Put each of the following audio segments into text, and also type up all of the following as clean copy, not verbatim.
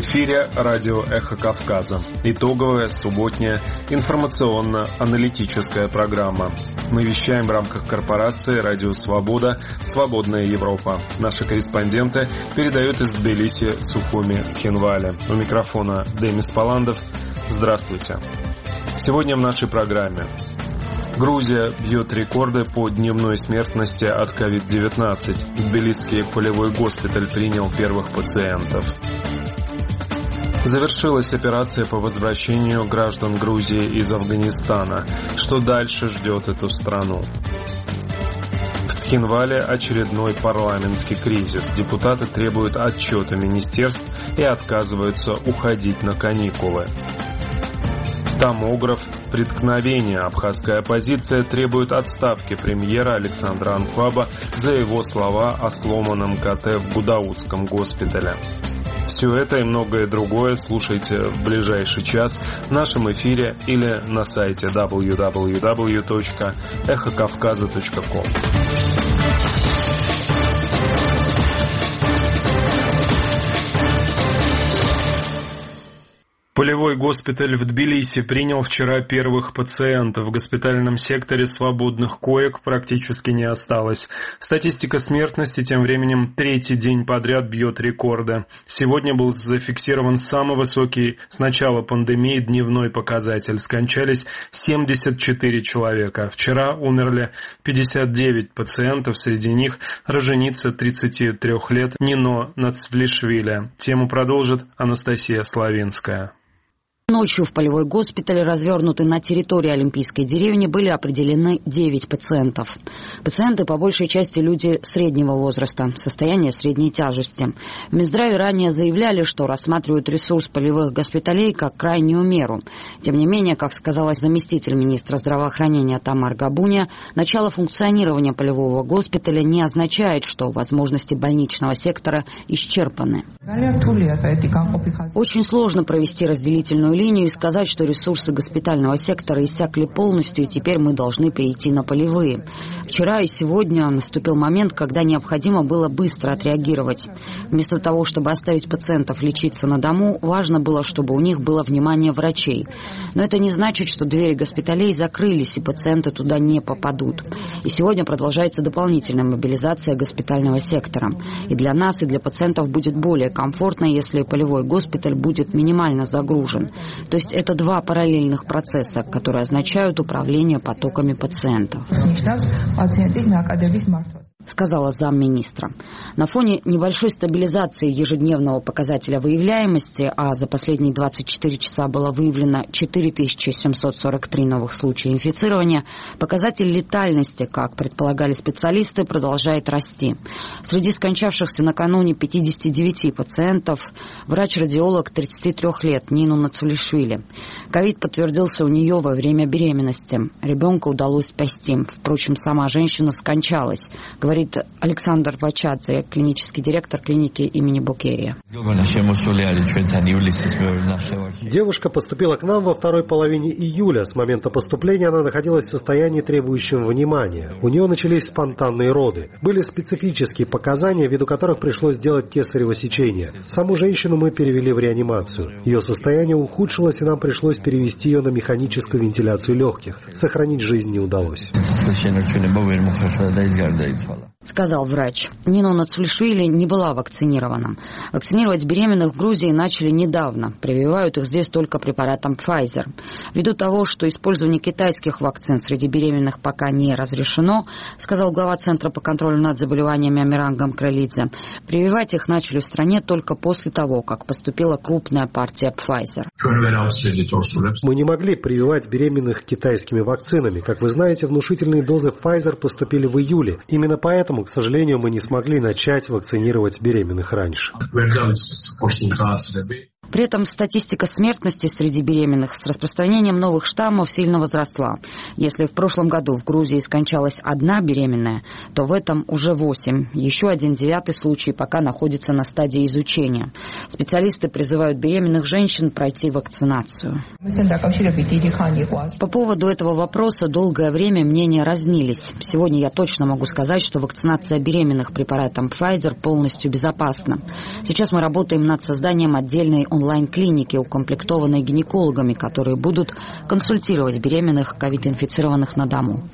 В эфире радио «Эхо Кавказа». Итоговая субботняя информационно-аналитическая программа. Мы вещаем в рамках корпорации «Радио Свобода. Свободная Европа». Наши корреспонденты передают из Тбилиси Сухуми Цхинвали. У микрофона Демис Паландов. Здравствуйте. Сегодня в нашей программе. Грузия бьет рекорды по дневной смертности от COVID-19. Тбилисский полевой госпиталь принял первых пациентов. Завершилась операция по возвращению граждан Грузии из Афганистана. Что дальше ждет эту страну? В Цхинвале очередной парламентский кризис. Депутаты требуют отчета министерств и отказываются уходить на каникулы. Томограф, преткновение. Абхазская оппозиция требует отставки премьера Александра Анкваба за его слова о сломанном КТ в Гудаутском госпитале. Все это и многое другое слушайте в ближайший час в нашем эфире или на сайте www.эхокавказа.ком. Полевой госпиталь в Тбилиси принял вчера первых пациентов. В госпитальном секторе свободных коек практически не осталось. Статистика смертности тем временем третий день подряд бьет рекорды. Сегодня был зафиксирован самый высокий с начала пандемии дневной показатель. Скончались 74 человека. Вчера умерли 59 пациентов, среди них роженица 33 лет Нино Нацвлишвили. Тему продолжит Анастасия Славинская. Ночью в полевой госпиталь, развернутый на территории Олимпийской деревни, были определены 9 пациентов. Пациенты по большей части люди среднего возраста, состояния средней тяжести. В Минздраве ранее заявляли, что рассматривают ресурс полевых госпиталей как крайнюю меру. Тем не менее, как сказала заместитель министра здравоохранения Тамар Габуния, начало функционирования полевого госпиталя не означает, что возможности больничного сектора исчерпаны. Очень сложно провести разделительную линию и сказать, что ресурсы госпитального сектора иссякли полностью, и теперь мы должны перейти на полевые. Вчера и сегодня наступил момент, когда необходимо было быстро отреагировать. Вместо того, чтобы оставить пациентов лечиться на дому, важно было, чтобы у них было внимание врачей. Но это не значит, что двери госпиталей закрылись, и пациенты туда не попадут. И сегодня продолжается дополнительная мобилизация госпитального сектора. И для нас, и для пациентов будет более комфортно, если полевой госпиталь будет минимально загружен. То есть это два параллельных процесса, которые означают управление потоками пациентов, сказала замминистра. На фоне небольшой стабилизации ежедневного показателя выявляемости, а за последние 24 часа было выявлено 4743 новых случая инфицирования, показатель летальности, как предполагали специалисты, продолжает расти. Среди скончавшихся накануне 59 пациентов врач-радиолог 33 лет Нину Нацвлишвили. ковид подтвердился у нее во время беременности. Ребенка удалось спасти. Впрочем, сама женщина скончалась, говорит Александр Вачадзе, клинический директор клиники имени Букерия. Девушка поступила к нам во второй половине июля. С момента поступления она находилась в состоянии, требующем внимания. У нее начались спонтанные роды. Были специфические показания, ввиду которых пришлось делать кесарево сечение. Саму женщину мы перевели в реанимацию. Ее состояние ухудшилось, и нам пришлось перевести ее на механическую вентиляцию легких. Сохранить жизнь не удалось, сказал врач. Нино Нацвлишвили не была вакцинирована. Вакцинировать беременных в Грузии начали недавно. Прививают их здесь только препаратом Pfizer. Ввиду того, что использование китайских вакцин среди беременных пока не разрешено, сказал глава Центра по контролю над заболеваниями Амиран Гамкралидзе, прививать их начали в стране только после того, как поступила крупная партия Pfizer. Мы не могли прививать беременных китайскими вакцинами. Как вы знаете, внушительные дозы Pfizer поступили в июле. Именно поэтому, к сожалению, мы не смогли начать вакцинировать беременных раньше. При этом статистика смертности среди беременных с распространением новых штаммов сильно возросла. Если в прошлом году в Грузии скончалась 1 беременная, то в этом уже 8. Еще 1/9 случай пока находится на стадии изучения. Специалисты призывают беременных женщин пройти вакцинацию. По поводу этого вопроса долгое время мнения разнились. Сегодня я точно могу сказать, что вакцинация беременных препаратом Pfizer полностью безопасна. Сейчас мы работаем над созданием отдельной онлайн-клиники, укомплектованной гинекологами, которые будут консультировать беременных ковид-инфицированных на дому.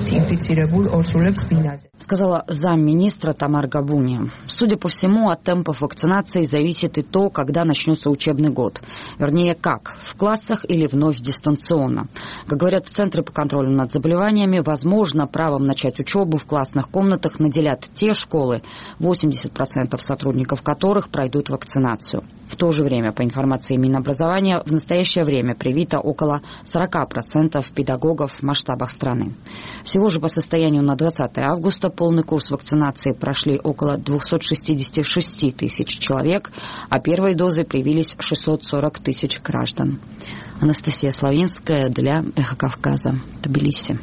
Сказала замминистра Тамар Габуния. Судя по всему, от темпов вакцинации зависит и то, когда начнется учебный год. Вернее, как, в классах или вновь дистанционно. Как говорят в Центре по контролю над заболеваниями, возможно, правом начать учебу в классных комнатах наделят те школы, 80% сотрудников которых пройдут вакцинацию. В то же время, по информации Минобразования, в настоящее время привито около 40% педагогов в масштабах страны. Всего же по состоянию на 20 августа полный курс вакцинации прошли около 266 тысяч человек, а первой дозы привились 640 тысяч граждан. Анастасия Славинская для «Эхо Кавказа», Тбилиси.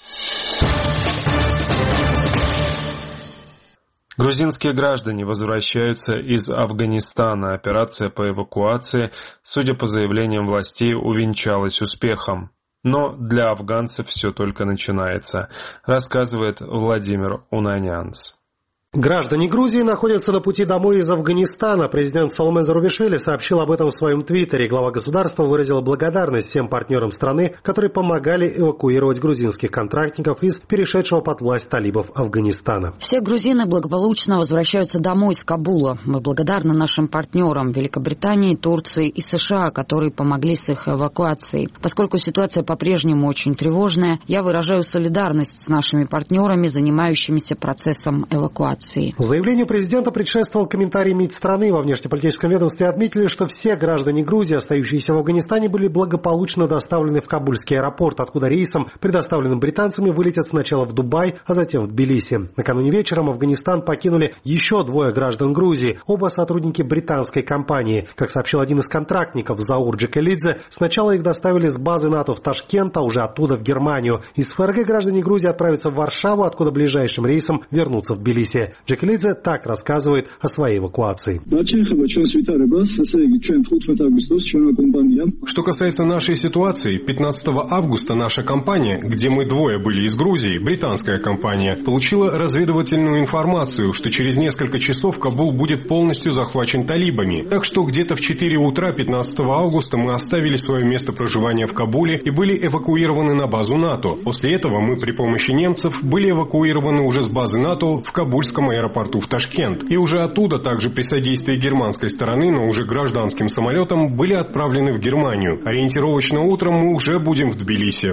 Грузинские граждане возвращаются из Афганистана. Операция по эвакуации, судя по заявлениям властей, увенчалась успехом. Но для афганцев все только начинается, рассказывает Владимир Унанянц. Граждане Грузии находятся на пути домой из Афганистана. Президент Саломе Зарубишвили сообщил об этом в своем твиттере. Глава государства выразила благодарность всем партнерам страны, которые помогали эвакуировать грузинских контрактников из перешедшего под власть талибов Афганистана. Все грузины благополучно возвращаются домой из Кабула. Мы благодарны нашим партнерам Великобритании, Турции и США, которые помогли с их эвакуацией. Поскольку ситуация по-прежнему очень тревожная, я выражаю солидарность с нашими партнерами, занимающимися процессом эвакуации. Заявлению президента предшествовал комментарий МИД страны. Во внешнеполитическом ведомстве отметили, что все граждане Грузии, остающиеся в Афганистане, были благополучно доставлены в Кабульский аэропорт, откуда рейсом, предоставленным британцами, вылетят сначала в Дубай, а затем в Тбилиси. Накануне вечером Афганистан покинули еще 2 граждан Грузии, оба сотрудники британской компании. Как сообщил один из контрактников, Заур Джекелидзе, сначала их доставили с базы НАТО в Ташкент, а уже оттуда в Германию. Из ФРГ граждане Грузии отправятся в Варшаву, откуда ближайшим рейсом вернутся в Тбилиси. Джекелидзе так рассказывает о своей эвакуации. Что касается нашей ситуации, 15 августа наша компания, где мы 2 были из Грузии, британская компания, получила разведывательную информацию, что через несколько часов Кабул будет полностью захвачен талибами. Так что где-то в 4 утра 15 августа мы оставили свое место проживания в Кабуле и были эвакуированы на базу НАТО. После этого мы при помощи немцев были эвакуированы уже с базы НАТО в Кабульском аэропорту в Ташкент. И уже оттуда, также при содействии германской стороны, но уже гражданским самолетом, были отправлены в Германию. Ориентировочно утром мы уже будем в Тбилиси.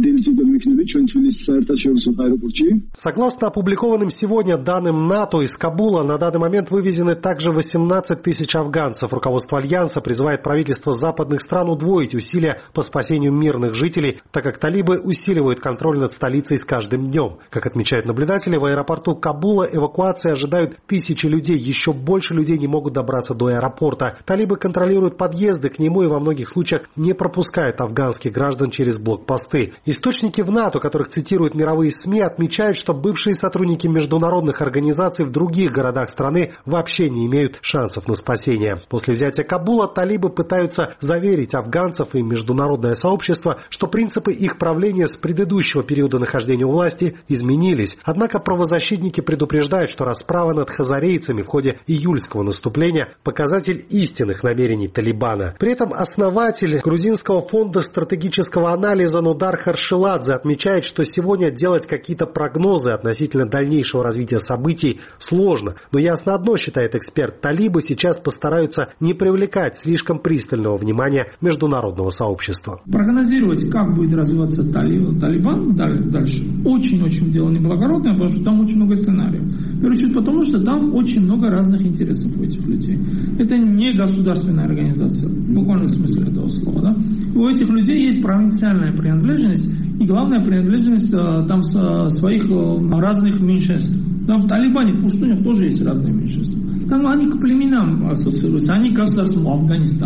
Согласно опубликованным сегодня данным НАТО, из Кабула на данный момент вывезены также 18 тысяч афганцев. Руководство Альянса призывает правительство западных стран удвоить усилия по спасению мирных жителей, так как талибы усиливают контроль над столицей с каждым днем. Как отмечают наблюдатели, в аэропорту Кабула эвакуация ожидают тысячи людей. Еще больше людей не могут добраться до аэропорта. Талибы контролируют подъезды к нему и во многих случаях не пропускают афганских граждан через блокпосты. Источники в НАТО, которых цитируют мировые СМИ, отмечают, что бывшие сотрудники международных организаций в других городах страны вообще не имеют шансов на спасение. После взятия Кабула талибы пытаются заверить афганцев и международное сообщество, что принципы их правления с предыдущего периода нахождения у власти изменились. Однако правозащитники предупреждают, что расправа над хазарейцами в ходе июльского наступления – показатель истинных намерений Талибана. При этом основатель Грузинского фонда стратегического анализа Нодар Харшиладзе отмечает, что сегодня делать какие-то прогнозы относительно дальнейшего развития событий сложно. Но ясно одно, считает эксперт, талибы сейчас постараются не привлекать слишком пристального внимания международного сообщества. Прогнозировать, как будет развиваться Талибан дальше, очень-очень дело неблагородное, потому что там очень много сценариев. В первую очередь потому, что там очень много разных интересов у этих людей. Это не государственная организация, в буквальном смысле этого слова. Да? У этих людей есть провинциальная принадлежность и главная принадлежность там своих разных меньшинств. Там в Талибане, в пуштунях тоже есть разные меньшинства. Там они к племенам ассоциируются, они к государству Афганистана.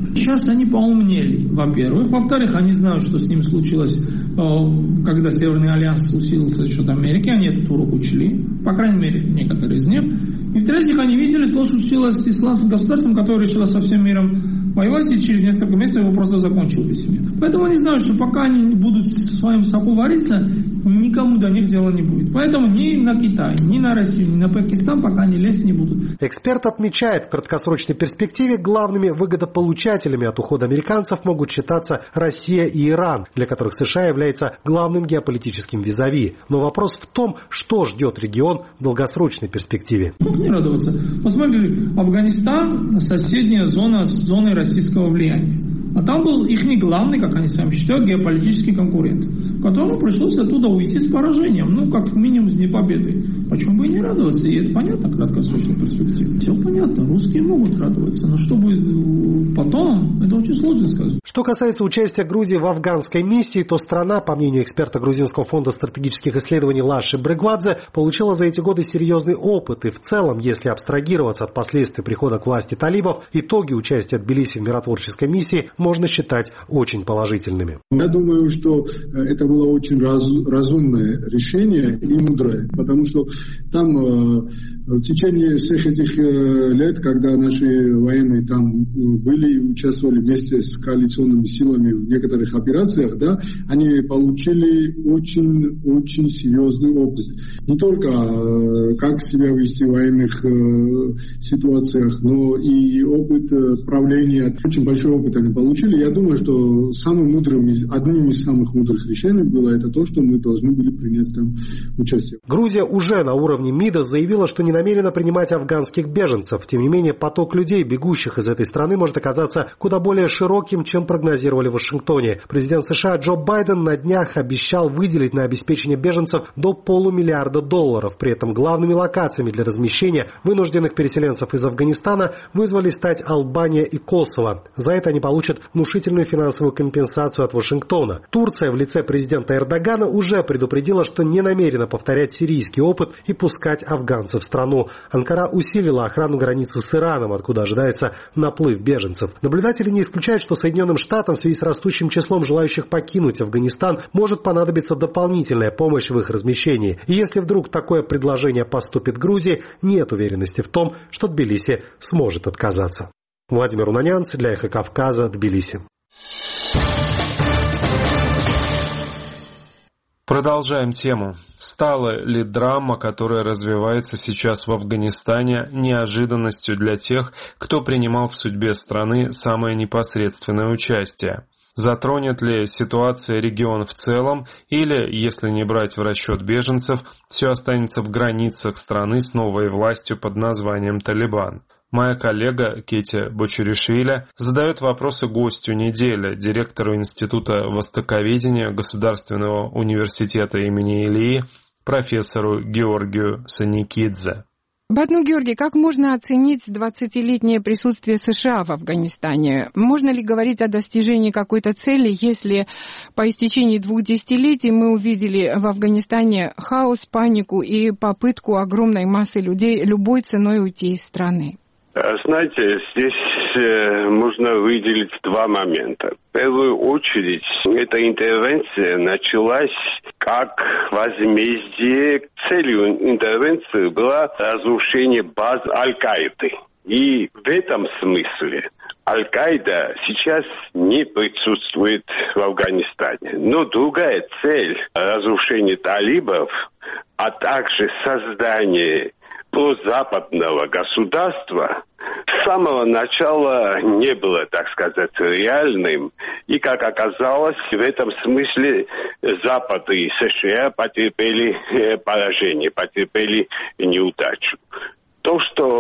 Сейчас они поумнели, во-первых. Во-вторых, они знают, что с ним случилось, когда Северный альянс усилился за счет Америки. Они этот урок учли, по крайней мере, некоторые из них. И в-третьих, они видели, что случилось с исламским государством, которое решило со всем миром воевать, и через несколько месяцев его просто закончил весь мир. Поэтому они знают, что пока они будут в своем соку вариться, никому до них дела не будет. Поэтому ни на Китай, ни на Россию, ни на Пакистан пока они лезть не будут. Эксперт отмечает, в краткосрочной перспективе главными выгодополучателями от ухода американцев могут считаться Россия и Иран, для которых США является главным геополитическим визави. Но вопрос в том, что ждет регион в долгосрочной перспективе. Как не радоваться? Посмотрите, Афганистан – соседняя зона с зоной российского влияния. А там был их главный, как они сами считают, геополитический конкурент, которому пришлось оттуда уйти с поражением, как минимум с непобедой. Почему бы и не радоваться? И это понятно в краткосрочной перспективе. Все понятно, русские могут радоваться, но что будет потом, это очень сложно сказать. Что касается участия Грузии в афганской миссии, то страна, по мнению эксперта Грузинского фонда стратегических исследований Лаши Брегвадзе, получила за эти годы серьезный опыт. И в целом, если абстрагироваться от последствий прихода к власти талибов, итоги участия Тбилиси в миротворческой миссии можно считать очень положительными. Я думаю, что это было очень разумное решение и мудрое, потому что там в течение всех этих лет, когда наши военные там были и участвовали вместе с коалиционными силами в некоторых операциях, да, они получили очень серьезный опыт. Не только как себя вести в военных ситуациях, но и опыт правления. Очень большой опыт они получили. Я думаю, что одним из самых мудрых решений было это то, что мы должны были принять там участие. Грузия уже на уровне МИДа заявила, что не намерена принимать афганских беженцев. Тем не менее, поток людей, бегущих из этой страны, может оказаться куда более широким, чем прогнозировали в Вашингтоне. Президент США Джо Байден на днях обещал выделить на обеспечение беженцев до $500 миллиарда. При этом главными локациями для размещения вынужденных переселенцев из Афганистана вызвались стать Албания и Косово. За это они получат внушительную финансовую компенсацию от Вашингтона. Турция в лице президента Эрдогана уже предупредила, что не намерена повторять сирийский опыт и пускать афганцев в страну. Анкара усилила охрану границы с Ираном, откуда ожидается наплыв беженцев. Наблюдатели не исключают, что Соединенным Штатам в связи с растущим числом желающих покинуть Афганистан может понадобиться дополнительная помощь в их размещении. И если вдруг такое предложение поступит Грузии, нет уверенности в том, что Тбилиси сможет отказаться. Владимир Унанянц для Эхо Кавказа, Тбилиси. Продолжаем тему. Стала ли драма, которая развивается сейчас в Афганистане, неожиданностью для тех, кто принимал в судьбе страны самое непосредственное участие? Затронет ли ситуация регион в целом, или, если не брать в расчет беженцев, все останется в границах страны с новой властью под названием «Талибан»? Моя коллега Кетя Бочуришвили задает вопросы гостю недели, директору Института востоковедения Государственного университета имени Илии, профессору Георгию Саникидзе. Батну Георгий, как можно оценить 20-летнее присутствие США в Афганистане? Можно ли говорить о достижении какой-то цели, если по истечении 2 десятилетий мы увидели в Афганистане хаос, панику и попытку огромной массы людей любой ценой уйти из страны? Знаете, здесь можно выделить 2 момента. В первую очередь, эта интервенция началась как возмездие. Целью интервенции было разрушение баз Аль-Каиды. И в этом смысле Аль-Каида сейчас не присутствует в Афганистане. Но другая цель разрушения талибов, а также создание прозападного государства с самого начала не было, так сказать, реальным. И, как оказалось, в этом смысле Запад и США потерпели поражение, потерпели неудачу. То,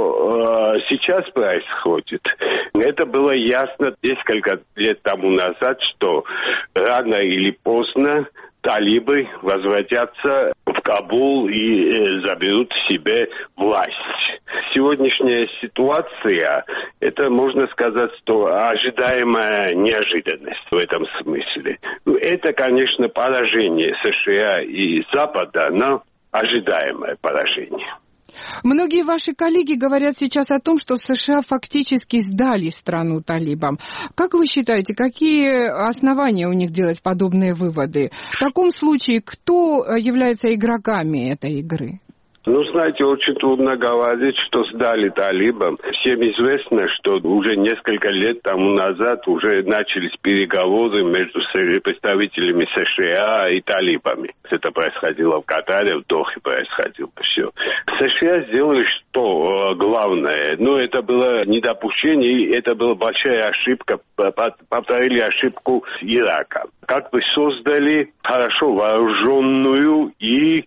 что сейчас происходит, это было ясно несколько лет тому назад, что рано или поздно талибы возвратятся в Кабул и заберут себе власть. Сегодняшняя ситуация, это, можно сказать, что ожидаемая неожиданность в этом смысле. Это, конечно, поражение США и Запада, но ожидаемое поражение. Многие ваши коллеги говорят сейчас о том, что США фактически сдали страну талибам. Как вы считаете, какие основания у них делать подобные выводы? В таком случае, кто является игроками этой игры? Ну, знаете, очень трудно говорить, что сдали талибам. Всем известно, что уже несколько лет тому назад уже начались переговоры между представителями США и талибами. Это происходило в Катаре, в Дохе происходило все. США сделали что главное? Ну, это было недопущение, и это была большая ошибка. Повторили ошибку Ирака. Как бы создали хорошо вооруженную и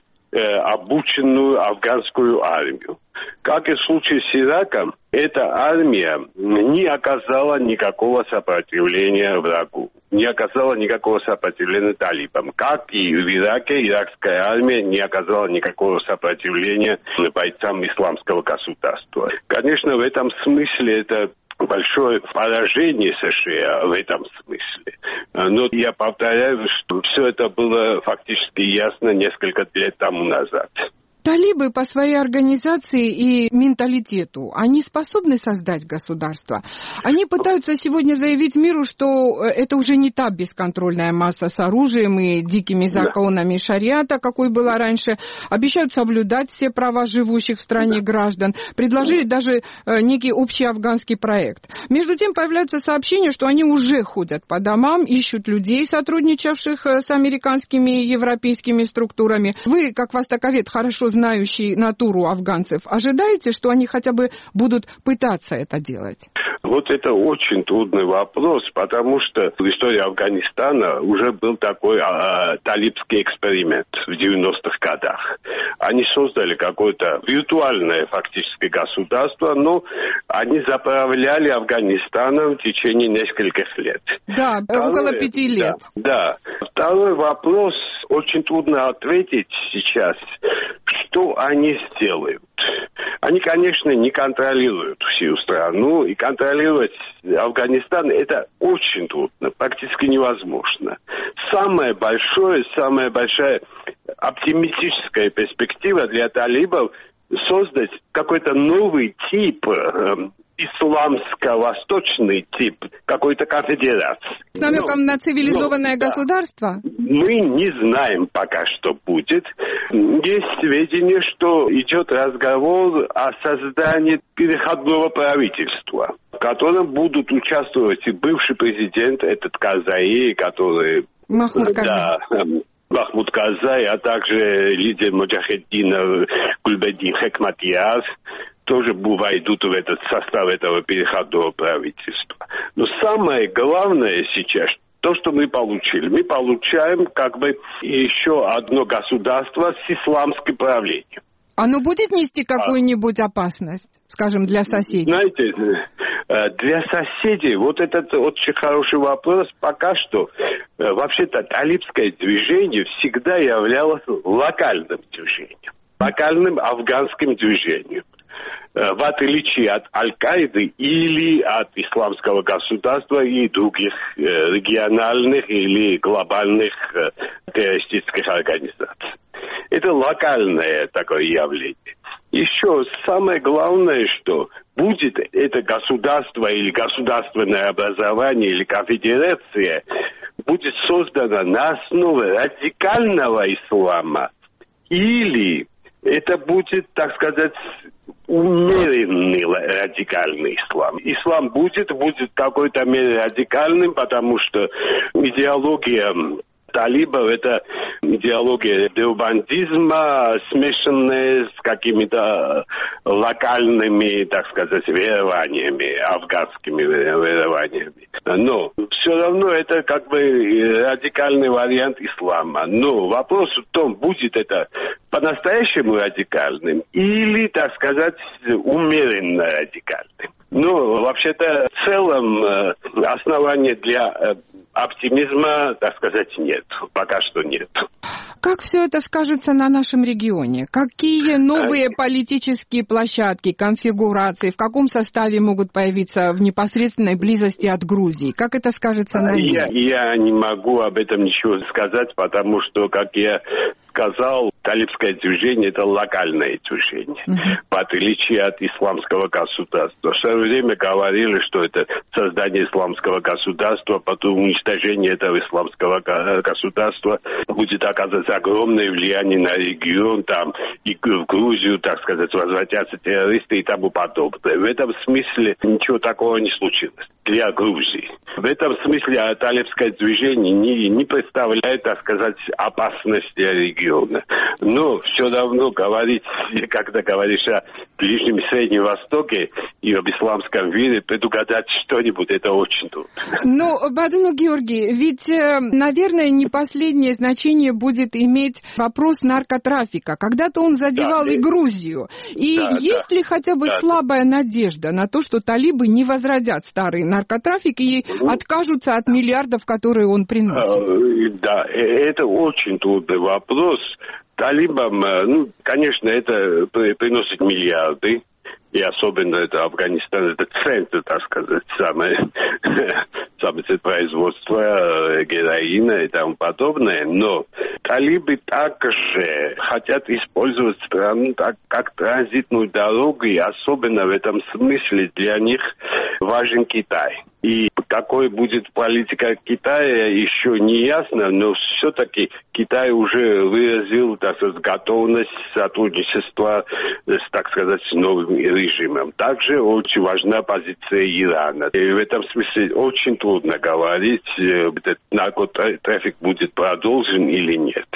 обученную афганскую армию. Как и в случае с Ираком, эта армия не оказала никакого сопротивления врагу, не оказала никакого сопротивления талибам. Как и в Ираке, иракская армия не оказала никакого сопротивления бойцам исламского государства. Конечно, в этом смысле это большое поражение США в этом смысле. Но я повторяю, что все это было фактически ясно несколько лет тому назад. Талибы по своей организации и менталитету, они способны создать государство? Они пытаются сегодня заявить миру, что это уже не та бесконтрольная масса с оружием и дикими законами шариата, какой была раньше. Обещают соблюдать все права живущих в стране граждан. Предложили даже некий общий афганский проект. Между тем появляются сообщения, что они уже ходят по домам, ищут людей, сотрудничавших с американскими и европейскими структурами. Вы, как востоковед, хорошо знающий натуру афганцев, ожидаете, что они хотя бы будут пытаться это делать? Вот это очень трудный вопрос, потому что в истории Афганистана уже был такой талибский эксперимент в 90-х годах. Они создали какое-то виртуальное фактически государство, но они заправляли Афганистаном в течение нескольких лет. Да, около 5 лет. Да. Второй вопрос, очень трудно ответить сейчас, что они сделают. Они, конечно, не контролируют всю страну, и контролировать Афганистан это очень трудно, практически невозможно. Самая большая оптимистическая перспектива для талибов создать какой-то новый тип, исламско-восточный тип какой-то конфедерации. С намеком на цивилизованное государство? Мы не знаем пока, что будет. Есть сведения, что идет разговор о создании переходного правительства, в котором будут участвовать и бывший президент, этот Карзаи, который... Махмуд Карзаи. Да, Махмуд Карзаи, а также лидер Муджахеддина Гульбеддин Хекматияр, тоже войдут в этот состав этого переходного правительства. Но самое главное сейчас, то, что мы получили. Мы получаем как бы еще одно государство с исламским правлением. Оно будет нести какую-нибудь опасность, скажем, для соседей? Знаете, для соседей, вот этот очень хороший вопрос. Пока что, вообще-то, талибское движение всегда являлось локальным движением, локальным афганским движением. В отличие от Аль-Каиды или от исламского государства и других региональных или глобальных террористических организаций. Это локальное такое явление. Еще самое главное, что будет это государство или государственное образование или конфедерация, будет создано на основе радикального ислама или это будет, так сказать, умеренный радикальный ислам. Ислам будет в какой-то мере радикальным, потому что идеология талибов – это идеология деобандизма, смешанная с какими-то локальными, так сказать, верованиями, афганскими верованиями. Но все равно это как бы радикальный вариант ислама. Но вопрос в том, будет это по-настоящему радикальным или, так сказать, умеренно радикальным. Ну, вообще-то, в целом, основания для оптимизма, так сказать, нет. Пока что нет. Как все это скажется на нашем регионе? Какие новые политические площадки, конфигурации, в каком составе могут появиться в непосредственной близости от Грузии? Как это скажется на мире? Я не могу об этом ничего сказать, потому что, как я сказал, талибское движение – это локальное движение, в отличие от исламского государства. В свое время говорили, что это создание исламского государства, потом уничтожение этого исламского государства будет оказывать огромное влияние на регион, там и в Грузию, так сказать, возвратятся террористы и тому подобное. В этом смысле ничего такого не случилось для Грузии. В этом смысле талибское движение не представляет, так сказать, опасность для региона. Но все равно говорить, когда говоришь о Ближнем и Среднем Востоке и об исламском мире, предугадать что-нибудь, это очень трудно. Но, Бадыну Георгий, ведь, наверное, не последнее значение будет иметь вопрос наркотрафика. Когда-то он задевал и Грузию. И есть ли хотя бы слабая надежда на то, что талибы не возродят старый наркотрафик и откажутся от миллиардов, которые он приносит? Да, это очень трудный вопрос. Талибам, конечно, это приносит миллиарды. И особенно это Афганистан, это центр, так сказать, самое производство героина и тому подобное. Но талибы также хотят использовать страну как транзитную дорогу, и особенно в этом смысле для них важен Китай. И какой будет политика Китая, еще не ясно, но все-таки Китай уже выразил, так сказать, готовность сотрудничества с, так сказать, новым режимом. Также очень важна позиция Ирана. И в этом смысле очень трудно говорить, этот наркотрафик будет продолжен или нет.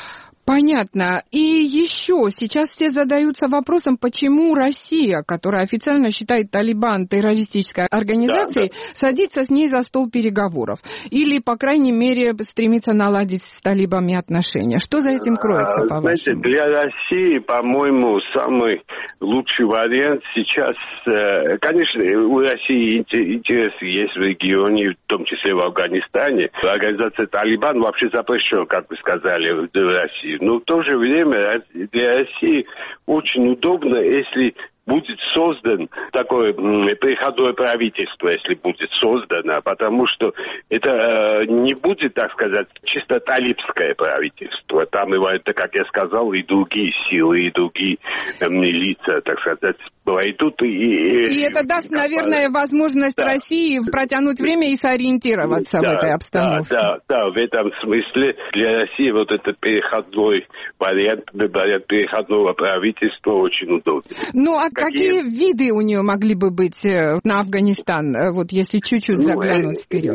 Понятно. И еще сейчас все задаются вопросом, почему Россия, которая официально считает Талибан террористической организацией, садится с ней за стол переговоров. Или, по крайней мере, стремится наладить с талибами отношения. Что за этим кроется, по-вашему? Для России, по-моему, самый лучший вариант сейчас... Конечно, у России интересы есть в регионе, в том числе в Афганистане. Организация Талибан вообще запрещена, как вы сказали, в России. Но в то же время для России очень удобно, если будет создан такое переходное правительство, если будет создано, потому что это не будет, так сказать, чисто талибское правительство. Там, как я сказал, и другие силы, и другие лица, так сказать, войдут. И это даст, наверное, возможность России протянуть время и сориентироваться в этой обстановке. Да, в этом смысле для России вот этот переходной вариант переходного правительства очень удобный. Ну, а какие виды у нее могли бы быть на Афганистан, вот если чуть-чуть заглянуть вперед?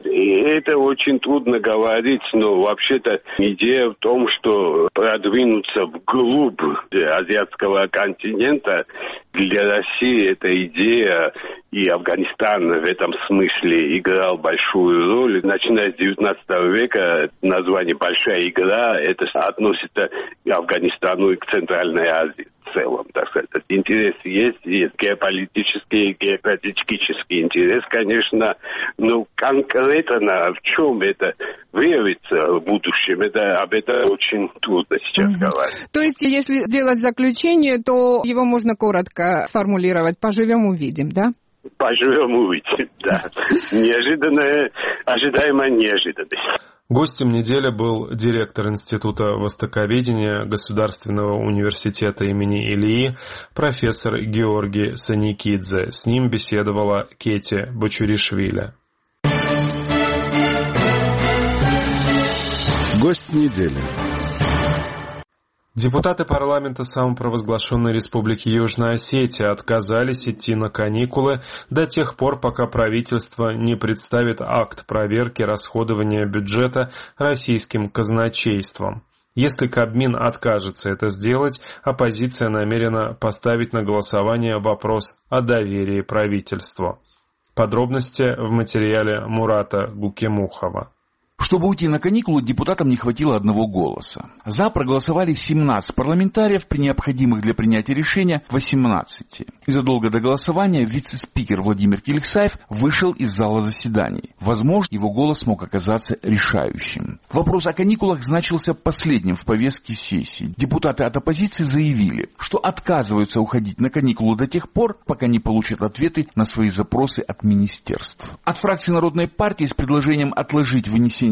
Это очень трудно говорить, но вообще-то идея в том, что продвинуться вглубь азиатского континента, для России эта идея, и Афганистан в этом смысле играл большую роль. Начиная с 19 века название «Большая игра» это относится к Афганистану и к Центральной Азии в целом, так сказать. Интерес есть геополитический, геостратегический интерес, конечно, но конкретно в чем это выявится в будущем, об этом очень трудно сейчас говорить. То есть, если сделать заключение, то его можно коротко сформулировать. Поживем, увидим, да? Поживем, увидим, да. Неожиданная, ожидаемая неожиданность. Гостем недели был директор Института востоковедения Государственного университета имени Илии, профессор Георгий Саникидзе. С ним беседовала Кети Бочуришвили. Гость недели. Депутаты парламента самопровозглашенной Республики Южная Осетия отказались идти на каникулы до тех пор, пока правительство не представит акт проверки расходования бюджета российским казначейством. Если Кабмин откажется это сделать, оппозиция намерена поставить на голосование вопрос о доверии правительству. Подробности в материале Мурата Гукемухова. Чтобы уйти на каникулы, депутатам не хватило одного голоса. За проголосовали 17 парламентариев, при необходимых для принятия решения 18. Незадолго до голосования вице-спикер Владимир Киликсаев вышел из зала заседаний. Возможно, его голос мог оказаться решающим. Вопрос о каникулах значился последним в повестке сессии. Депутаты от оппозиции заявили, что отказываются уходить на каникулы до тех пор, пока не получат ответы на свои запросы от министерств. От фракции Народной партии с предложением отложить вынесение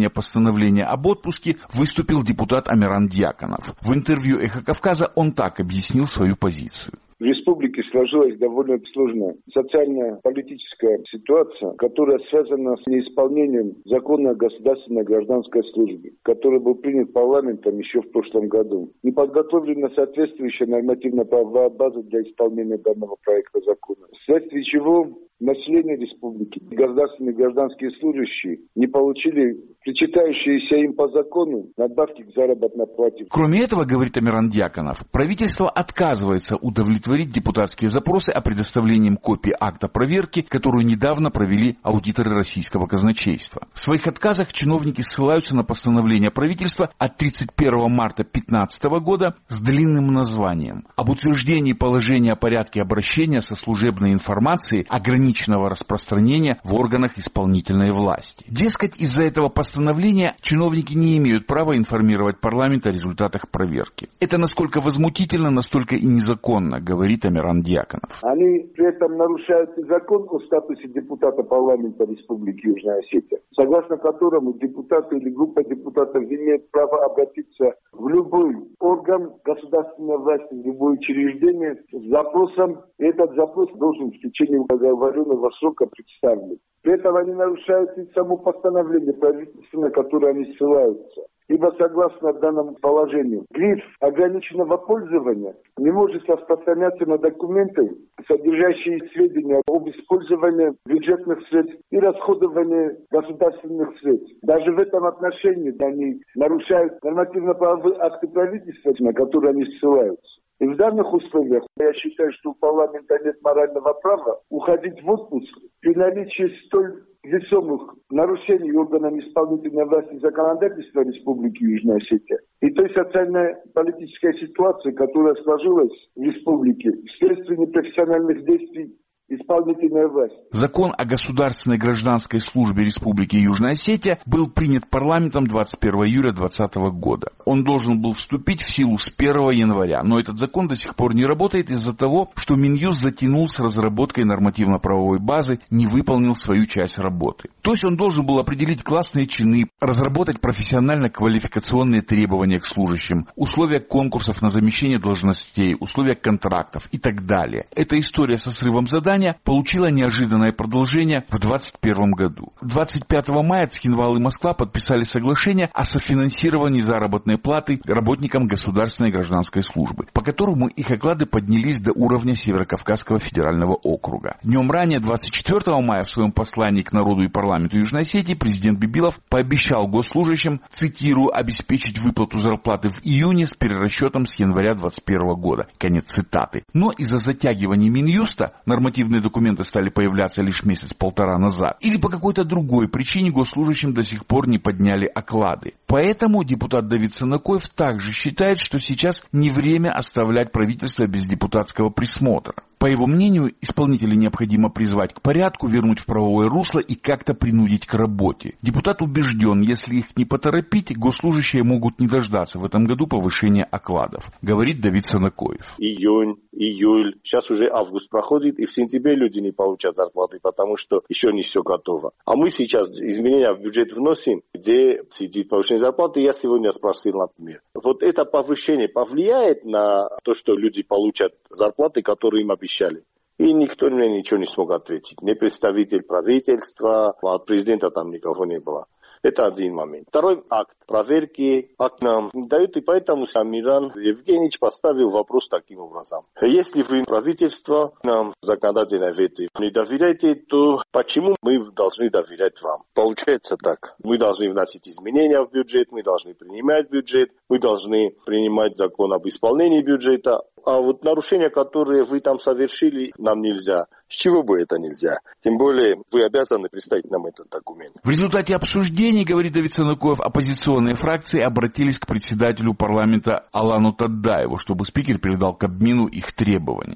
исполнения постановления об отпуске выступил депутат Амиран Дьяконов. В интервью «Эхо Кавказа» он так объяснил свою позицию. В республике сложилась довольно сложная социально-политическая ситуация, которая связана с неисполнением закона о государственной гражданской службе, который был принят парламентом еще в прошлом году. Не подготовлена соответствующая нормативно-правовая база для исполнения данного проекта закона, вследствие чего население республики, государственные гражданские служащие не получили причитающиеся им по закону надбавки к заработной плате. Кроме этого, говорит Амиран Дьяконов, правительство отказывается удовлетворить депутатские запросы о предоставлении копии акта проверки, которую недавно провели аудиторы российского казначейства. В своих отказах чиновники ссылаются на постановление правительства от 31 марта 2015 года с длинным названием об утверждении положения о порядке обращения со служебной информацией ограниченного распространения в органах исполнительной власти. Дескать, из-за этого постановления чиновники не имеют права информировать парламент о результатах проверки. Это насколько возмутительно, настолько и незаконно, говорит Амиран Дьяконов. Они при этом нарушают и закон о статусе депутата парламента Республики Южная Осетия, согласно которому депутаты или группа депутатов имеют право обратиться в любой орган государственной власти, в любое учреждение с запросом. И этот запрос должен в течение оговоренного срока представлен. При этом они нарушают и само постановление правительства, на которое они ссылаются. Ибо согласно данному положению, гриф ограниченного пользования не может распространяться на документы, содержащие сведения об использовании бюджетных средств и расходовании государственных средств. Даже в этом отношении они нарушают нормативно-правовые акты правительства, на которые они ссылаются. И в данных условиях я считаю, что у парламента нет морального права уходить в отпуск при наличии столь весомых нарушений органами исполнительной власти законодательства Республики Южная Осетия и той социально-политической ситуации, которая сложилась в республике вследствие непрофессиональных действий исполнительная власть. Закон о государственной гражданской службе Республики Южная Осетия был принят парламентом 21 июля 2020 года. Он должен был вступить в силу с 1 января, но этот закон до сих пор не работает из-за того, что Минюст затянул с разработкой нормативно-правовой базы, не выполнил свою часть работы. То есть он должен был определить классные чины, разработать профессионально-квалификационные требования к служащим, условия конкурсов на замещение должностей, условия контрактов и так далее. Эта история со срывом заданий получила неожиданное продолжение в 2021 году. 25 мая Цхинвал и Москва подписали соглашение о софинансировании заработной платы работникам государственной гражданской службы, по которому их оклады поднялись до уровня Северокавказского федерального округа. Днем ранее, 24 мая, в своем послании к народу и парламенту Южной Осетии президент Бибилов пообещал госслужащим, цитирую, обеспечить выплату зарплаты в июне с перерасчетом с января 2021 года. Конец цитаты. Но из-за затягивания Минюста нормативные документы стали появляться лишь месяц-полтора назад. Или по какой-то другой причине госслужащим до сих пор не подняли оклады. Поэтому депутат Давид Санакоев также считает, что сейчас не время оставлять правительство без депутатского присмотра. По его мнению, исполнителей необходимо призвать к порядку, вернуть в правовое русло и как-то принудить к работе. Депутат убежден, если их не поторопить, госслужащие могут не дождаться в этом году повышения окладов, говорит Давид Санакоев. Июнь, июль, сейчас уже август проходит, и в сентябре люди не получат зарплаты, потому что еще не все готово. А мы сейчас изменения в бюджет вносим, где сидит повышение зарплаты. Я сегодня спросил, например, вот это повышение повлияет на то, что люди получат зарплаты, которые им обещали? И никто мне ничего не смог ответить. Ни представитель правительства, от президента там никого не было. Это один момент. Второй акт проверки. Акт нам дают, и поэтому Амиран Евгеньевич поставил вопрос таким образом. Если вы правительство нам законодательно веты не доверяете, то почему мы должны доверять вам? Получается так. Мы должны вносить изменения в бюджет, мы должны принимать бюджет, мы должны принимать закон об исполнении бюджета. А вот нарушения, которые вы там совершили, нам нельзя. С чего бы это нельзя? Тем более вы обязаны представить нам этот документ. В результате обсуждений, говорит Давид Санакоев, оппозиционные фракции обратились к председателю парламента Алану Таддаеву, чтобы спикер передал Кабмину их требования.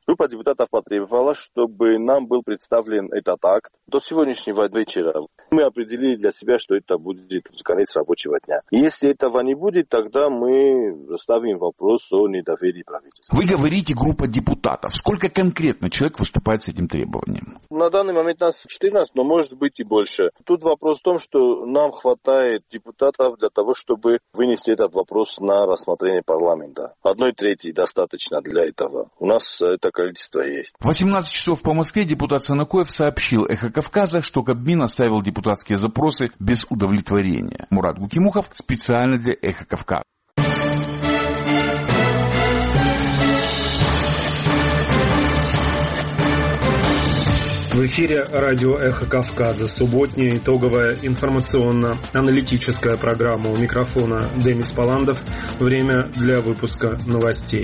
Группа депутатов потребовала, чтобы нам был представлен этот акт до сегодняшнего вечера. Мы определили для себя, что это будет конец рабочего дня. Если этого не будет, тогда мы ставим вопрос о недоверии правительства. Вы говорите группа депутатов. Сколько конкретно человек выступает с этим требованием? На данный момент нас 14, но может быть и больше. Тут вопрос в том, что нам хватает депутатов для того, чтобы вынести этот вопрос на рассмотрение парламента. 1/3 достаточно для этого. У нас это количество есть. В 18 часов по Москве депутат Санакоев сообщил «Эхо Кавказа», что Кабмин оставил депутатские запросы без удовлетворения. Мурат Гукимухов специально для «Эхо Кавказа». В эфире радио «Эхо Кавказа». Субботняя итоговая информационно-аналитическая программа. У микрофона Демис Паландов. Время для выпуска новостей.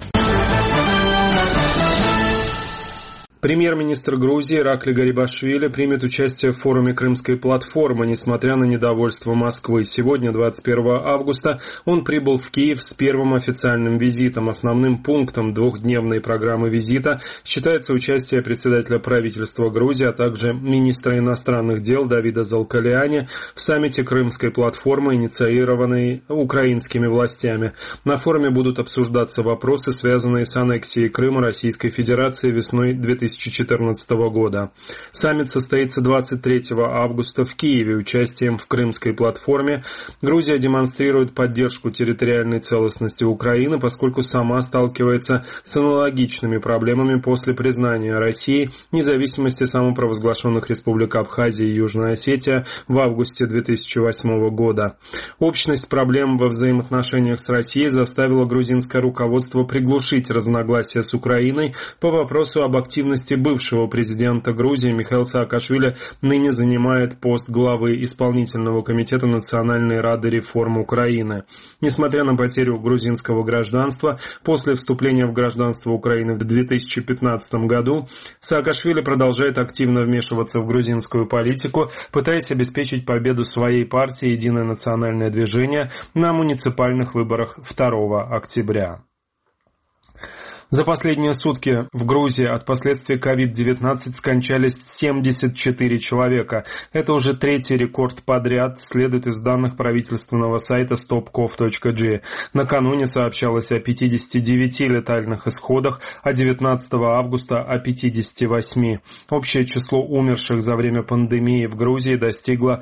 Премьер-министр Грузии Иракли Гарибашвили примет участие в форуме Крымской платформы, несмотря на недовольство Москвы. Сегодня, 21 августа, он прибыл в Киев с первым официальным визитом. Основным пунктом двухдневной программы визита считается участие председателя правительства Грузии, а также министра иностранных дел Давида Залкалиани в саммите Крымской платформы, инициированной украинскими властями. На форуме будут обсуждаться вопросы, связанные с аннексией Крыма Российской Федерации весной 2014 года. Саммит состоится 23 августа в Киеве. Участием в Крымской платформе Грузия демонстрирует поддержку территориальной целостности Украины, поскольку сама сталкивается с аналогичными проблемами после признания России независимости самопровозглашенных республик Абхазия и Южная Осетия в августе 2008 года. Общность проблем во взаимоотношениях с Россией заставила грузинское руководство приглушить разногласия с Украиной по вопросу об активности бывшего президента Грузии. Михаил Саакашвили ныне занимает пост главы исполнительного комитета Национальной рады реформ Украины. Несмотря на потерю грузинского гражданства, после вступления в гражданство Украины в 2015 году, Саакашвили продолжает активно вмешиваться в грузинскую политику, пытаясь обеспечить победу своей партии «Единое национальное движение» на муниципальных выборах 2 октября. За последние сутки в Грузии от последствий COVID-19 скончались 74 человека. Это уже 3-й рекорд подряд, следует из данных правительственного сайта stopkov.g. Накануне сообщалось о 59 летальных исходах, а 19 августа о 58. Общее число умерших за время пандемии в Грузии достигло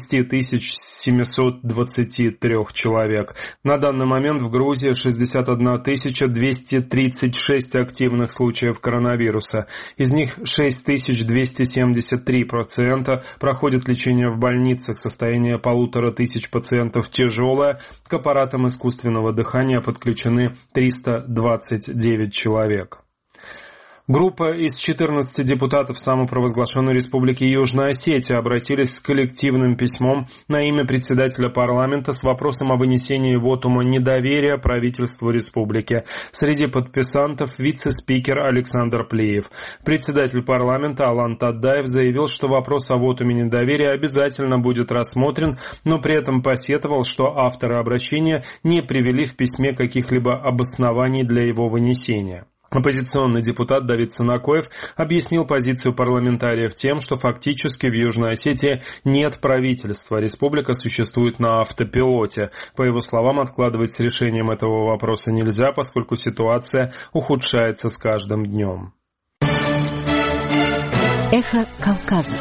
6723 человек. На данный момент в Грузии 61 236 активных случаев коронавируса. Из них 6273 пациента проходят лечение в больницах. Состояние 1500 пациентов тяжелое. К аппаратам искусственного дыхания подключены 329 человек. Группа из 14 депутатов самопровозглашенной республики Южная Осетия обратились с коллективным письмом на имя председателя парламента с вопросом о вынесении вотума недоверия правительству республики. Среди подписантов вице-спикер Александр Плиев. Председатель парламента Алан Таддаев заявил, что вопрос о вотуме недоверия обязательно будет рассмотрен, но при этом посетовал, что авторы обращения не привели в письме каких-либо обоснований для его вынесения. Оппозиционный депутат Давид Санакоев объяснил позицию парламентариев тем, что фактически в Южной Осетии нет правительства, республика существует на автопилоте. По его словам, откладывать с решением этого вопроса нельзя, поскольку ситуация ухудшается с каждым днем. Эхо Кавказа.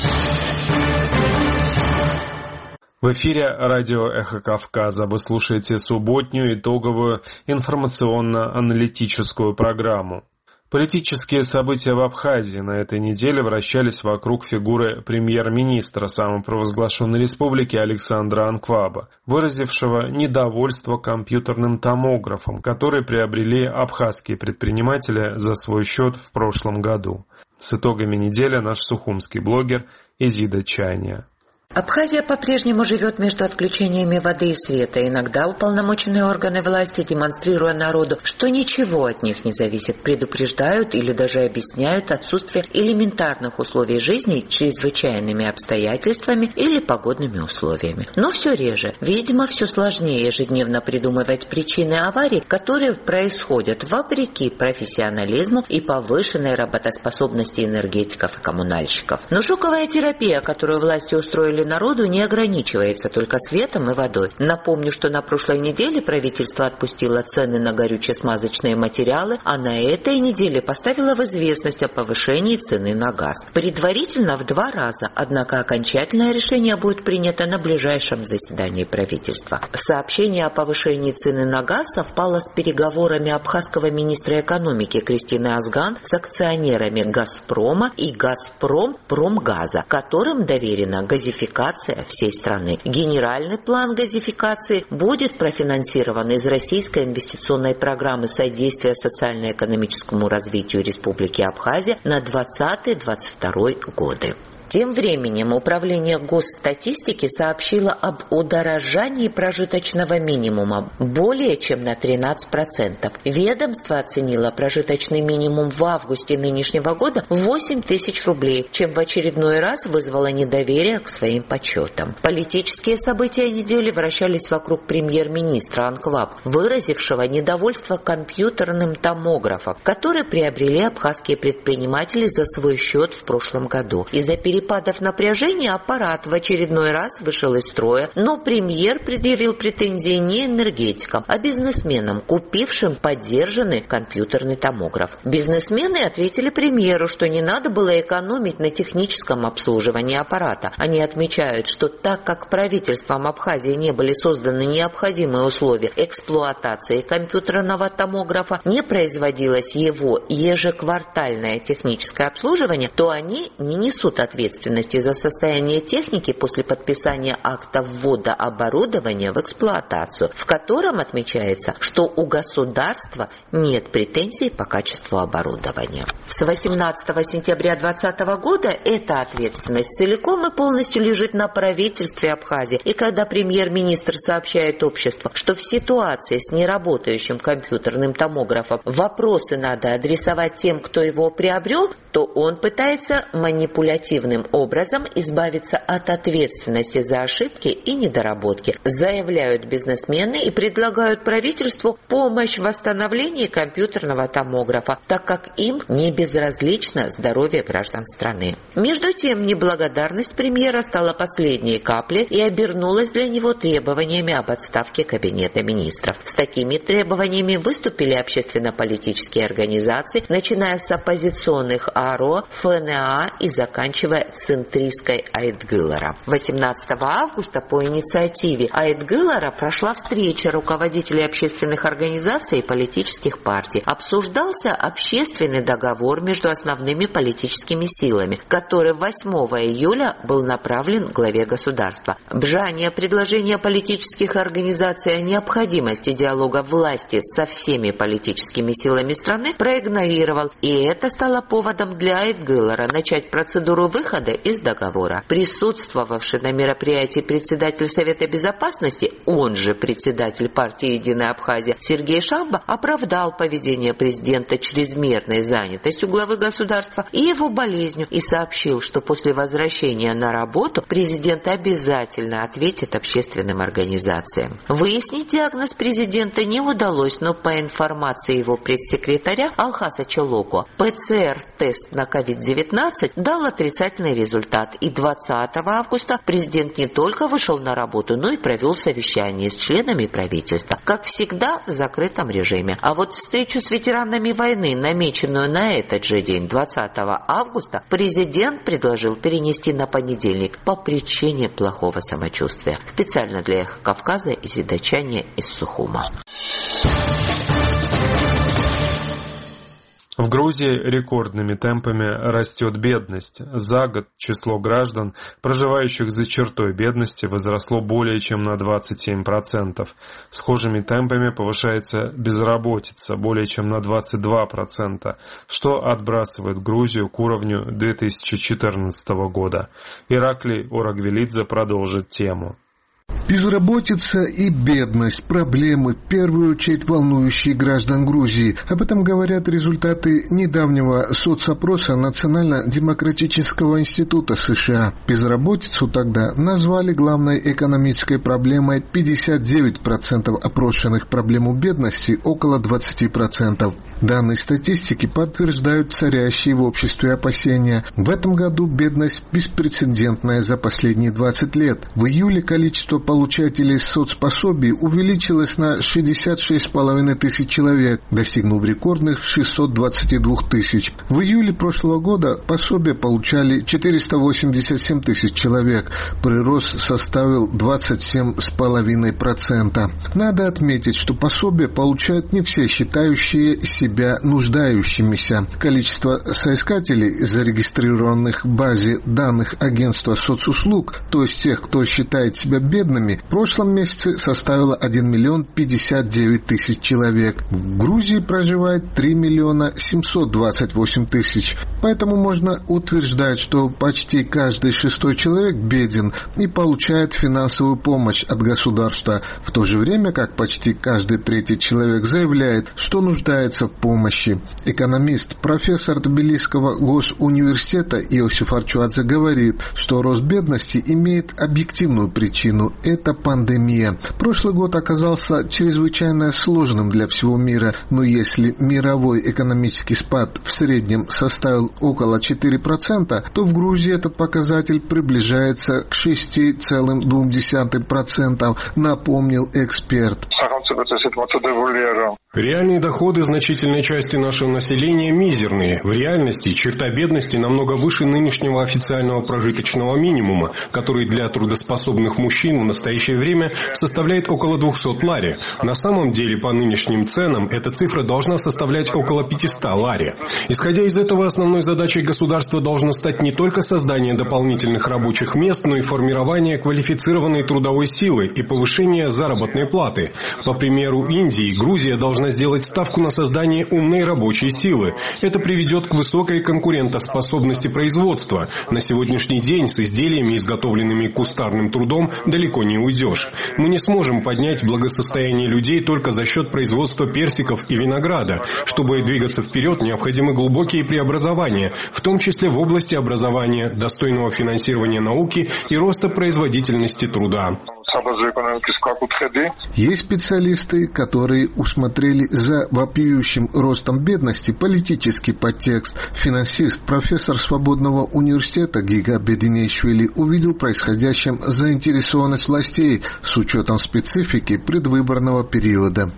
В эфире радио «Эхо Кавказа». Вы слушаете субботнюю итоговую информационно-аналитическую программу. Политические события в Абхазии на этой неделе вращались вокруг фигуры премьер-министра самопровозглашенной республики Александра Анкваба, выразившего недовольство компьютерным томографом, который приобрели абхазские предприниматели за свой счет в прошлом году. С итогами недели наш сухумский блогер Изида Чайния. Абхазия по-прежнему живет между отключениями воды и света. Иногда уполномоченные органы власти, демонстрируя народу, что ничего от них не зависит, предупреждают или даже объясняют отсутствие элементарных условий жизни чрезвычайными обстоятельствами или погодными условиями. Но все реже. Видимо, все сложнее ежедневно придумывать причины аварий, которые происходят вопреки профессионализму и повышенной работоспособности энергетиков и коммунальщиков. Но шоковая терапия, которую власти устроили народу, не ограничивается только светом и водой. Напомню, что на прошлой неделе правительство отпустило цены на горюче-смазочные материалы, а на этой неделе поставило в известность о повышении цены на газ. Предварительно в 2 раза, однако окончательное решение будет принято на ближайшем заседании правительства. Сообщение о повышении цены на газ совпало с переговорами абхазского министра экономики Кристины Азган с акционерами «Газпрома» и «Газпром-Промгаза», которым доверена газификация всей страны. Генеральный план газификации будет профинансирован из Российской инвестиционной программы содействия социально-экономическому развитию Республики Абхазия на 2020-2022 годы. Тем временем Управление госстатистики сообщило об удорожании прожиточного минимума более чем на 13%. Ведомство оценило прожиточный минимум в августе нынешнего года в 8 тысяч рублей, чем в очередной раз вызвало недоверие к своим подсчетам. Политические события недели вращались вокруг премьер-министра Анкваб, выразившего недовольство компьютерным томографом, который приобрели абхазские предприниматели за свой счет в прошлом году. Из-за перепадов напряжения аппарат в очередной раз вышел из строя, но премьер предъявил претензии не энергетикам, а бизнесменам, купившим подержанный компьютерный томограф. Бизнесмены ответили премьеру, что не надо было экономить на техническом обслуживании аппарата. Они отмечают, что так как правительством Абхазии не были созданы необходимые условия эксплуатации компьютерного томографа, не производилось его ежеквартальное техническое обслуживание, то они не несут ответственности за состояние техники после подписания акта ввода оборудования в эксплуатацию, в котором отмечается, что у государства нет претензий по качеству оборудования. С 18 сентября 2020 года эта ответственность целиком и полностью лежит на правительстве Абхазии. И когда премьер-министр сообщает обществу, что в ситуации с неработающим компьютерным томографом вопросы надо адресовать тем, кто его приобрел, то он пытается манипулятивным образом избавиться от ответственности за ошибки и недоработки, заявляют бизнесмены и предлагают правительству помощь в восстановлении компьютерного томографа, так как им не безразлично здоровье граждан страны. Между тем, неблагодарность премьера стала последней каплей и обернулась для него требованиями об отставке Кабинета министров. С такими требованиями выступили общественно-политические организации, начиная с оппозиционных АРО, ФНА и заканчивая центристской Айтгылара. 18 августа по инициативе Айтгылара прошла встреча руководителей общественных организаций и политических партий. Обсуждался общественный договор между основными политическими силами, который 8 июля был направлен главе государства. Бжания предложения политических организаций о необходимости диалога власти со всеми политическими силами страны проигнорировал, и это стало поводом для Айтгылара начать процедуру выхода из договора. Присутствовавший на мероприятии председатель Совета Безопасности, он же председатель партии «Единая Абхазия» Сергей Шамба, оправдал поведение президента чрезмерной занятостью главы государства и его болезнью и сообщил, что после возвращения на работу президент обязательно ответит общественным организациям. Выяснить диагноз президента не удалось, но по информации его пресс-секретаря Алхаса Чолоко, ПЦР-тест на COVID-19 дал отрицательный результат, и 20 августа президент не только вышел на работу, но и провел совещание с членами правительства, как всегда в закрытом режиме. А вот встречу с ветеранами войны, намеченную на этот же день, 20 августа, президент предложил перенести на понедельник по причине плохого самочувствия. Специально для «Эхо Кавказа» из Видачания из Сухума. В Грузии рекордными темпами растет бедность. За год число граждан, проживающих за чертой бедности, возросло более чем на 27%. Схожими темпами повышается безработица более чем на 22%, что отбрасывает Грузию к уровню 2014 года. Ираклий Орагвелидзе продолжит тему. Безработица и бедность – проблемы, в первую очередь волнующие граждан Грузии. Об этом говорят результаты недавнего соцопроса Национально-демократического института США. Безработицу тогда назвали главной экономической проблемой 59% опрошенных, проблему бедности – около 20%. Данные статистики подтверждают царящие в обществе опасения. В этом году бедность беспрецедентная за последние 20 лет. В июле количество получателей соцпособий увеличилось на 66,5 тысяч человек, достигнув рекордных 622 тысяч. В июле прошлого года пособия получали 487 тысяч человек. Прирост составил 27,5%. Надо отметить, что пособия получают не все считающие себя нуждающимися. Количество соискателей, зарегистрированных в базе данных агентства соцуслуг, то есть тех, кто считает себя бедными, в прошлом месяце составило 1 миллион 59 тысяч человек. В Грузии проживает 3 миллиона 728 тысяч. Поэтому можно утверждать, что почти каждый шестой человек беден и получает финансовую помощь от государства, в то же время как почти каждый третий человек заявляет, что нуждается в помощи. Экономист, профессор Тбилисского госуниверситета Иосиф Арчуадзе говорит, что рост бедности имеет объективную причину – это пандемия. Прошлый год оказался чрезвычайно сложным для всего мира, но если мировой экономический спад в среднем составил около 4%, то в Грузии этот показатель приближается к 6,2%, напомнил эксперт. Реальные доходы значительной части нашего населения мизерные. В реальности черта бедности намного выше нынешнего официального прожиточного минимума, который для трудоспособных мужчин в настоящее время составляет около 200 лари. На самом деле, по нынешним ценам, эта цифра должна составлять около 500 лари. Исходя из этого, основной задачей государства должно стать не только создание дополнительных рабочих мест, но и формирование квалифицированной трудовой силы и повышение заработной платы. По примеру Индии, Грузия должна сделать ставку на создание умной рабочей силы. Это приведет к высокой конкурентоспособности производства. На сегодняшний день с изделиями, изготовленными кустарным трудом, далеко не уйдешь. Мы не сможем поднять благосостояние людей только за счет производства персиков и винограда. Чтобы двигаться вперед, необходимы глубокие преобразования, в том числе в области образования, достойного финансирования науки и роста производительности труда. Есть специалисты, которые усмотрели за вопиющим ростом бедности политический подтекст. Финансист, профессор Свободного университета Гига Бединейшвили увидел в происходящем заинтересованность властей с учетом специфики предвыборного периода.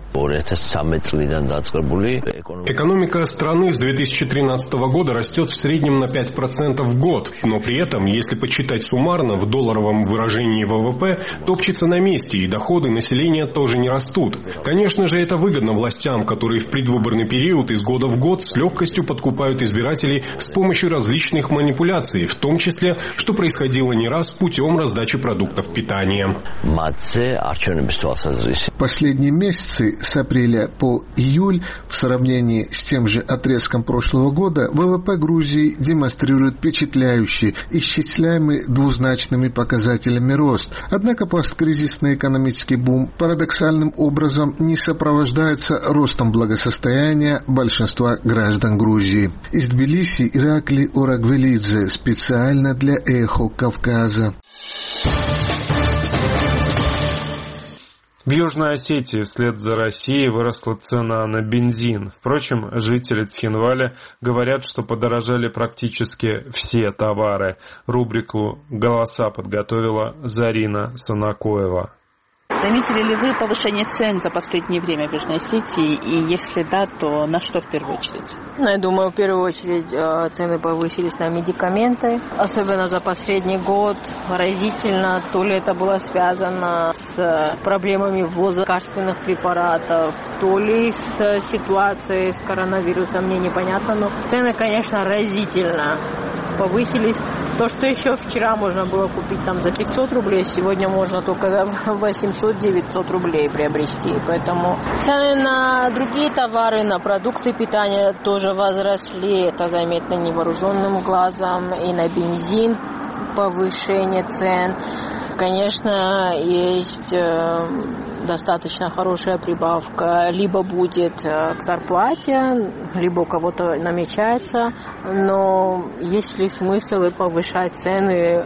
Экономика страны с 2013 года растет в среднем на 5% в год, но при этом, если подсчитать суммарно в долларовом выражении ВВП, топчется на месте, и доходы населения тоже не растут. Конечно же, это выгодно властям, которые в предвыборный период из года в год с легкостью подкупают избирателей с помощью различных манипуляций, в том числе, что происходило не раз путем раздачи продуктов питания. Последние месяцы с апреля по июль в сравнении с тем же отрезком прошлого года ВВП Грузии демонстрирует впечатляющий, исчисляемый двузначными показателями рост. Однако посткризисный экономический бум парадоксальным образом не сопровождается ростом благосостояния большинства граждан Грузии. Из Тбилиси Ираклий Орагвелидзе специально для «Эхо Кавказа». В Южной Осетии вслед за Россией выросла цена на бензин. Впрочем, жители Цхинваля говорят, что подорожали практически все товары. Рубрику «Голоса» подготовила Зарина Санакоева. Заметили ли вы повышение цен за последнее время в Южной Осетии? И если да, то на что в первую очередь? Я думаю, в первую очередь цены повысились на медикаменты. Особенно за последний год поразительно. То ли это было связано с проблемами ввоза лекарственных препаратов, то ли с ситуацией с коронавирусом, мне непонятно. Но цены, конечно, разительно повысились. То, что еще вчера можно было купить там за 500 рублей, сегодня можно только за 800-900 рублей приобрести. Поэтому цены на другие товары, на продукты питания тоже возросли. Это заметно невооруженным глазом. И на бензин повышение цен. Конечно, есть достаточно хорошая прибавка. Либо будет к зарплате, либо у кого-то намечается. Но есть ли смысл и повышать цены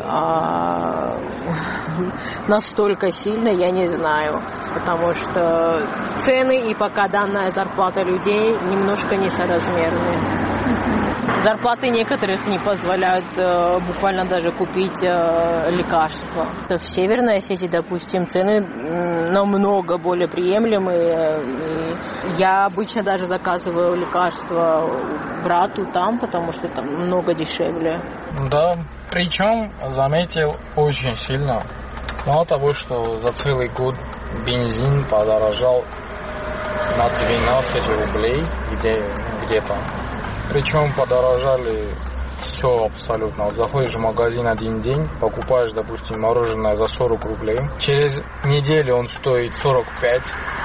настолько сильно, я не знаю. Потому что цены и пока данная зарплата людей немножко несоразмерны. Зарплаты некоторых не позволяют буквально даже купить лекарства. В Северной Осетии, допустим, цены намного более приемлемые. Я обычно даже заказываю лекарства брату там, потому что там много дешевле. Да, причем заметил очень сильно. Мало того, что за целый год бензин подорожал на 12 рублей где-то. Причем подорожали все абсолютно. Вот заходишь в магазин один день, покупаешь, допустим, мороженое за 40 рублей. Через неделю он стоит 45.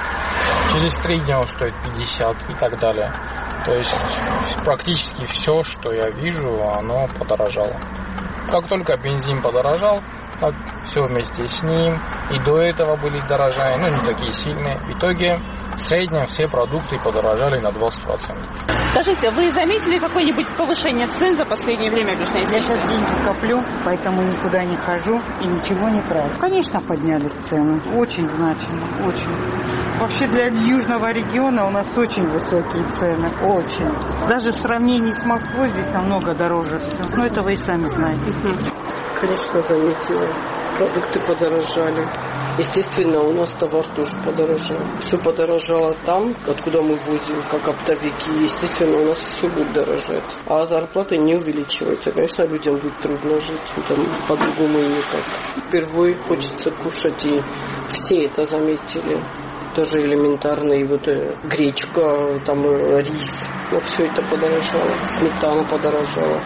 Через 3 дня он стоит 50 и так далее. То есть практически все, что я вижу, оно подорожало. Как только бензин подорожал, так все вместе с ним. И до этого были дорожания, но не такие сильные. В итоге в среднем все продукты подорожали на 20%. Скажите, вы заметили какое-нибудь повышение цен за последнее время в Южной Осетии? Я сейчас деньги коплю, поэтому никуда не хожу и ничего не трачу. Конечно, поднялись цены. Очень значимо, очень. Вообще для южного региона у нас очень высокие цены. Очень. Даже в сравнении с Москвой здесь намного дороже все. Но это вы и сами знаете. Конечно, заметила. Продукты подорожали. Естественно, у нас товар тоже подорожал. Все подорожало там, откуда мы возим, как оптовики. Естественно, у нас все будет дорожать. А зарплаты не увеличиваются. Конечно, людям будет трудно жить. Там по-другому и никак. Впервые хочется кушать, и все это заметили. Тоже элементарно. И вот гречка, там рис. Но все это подорожало. Сметана подорожала.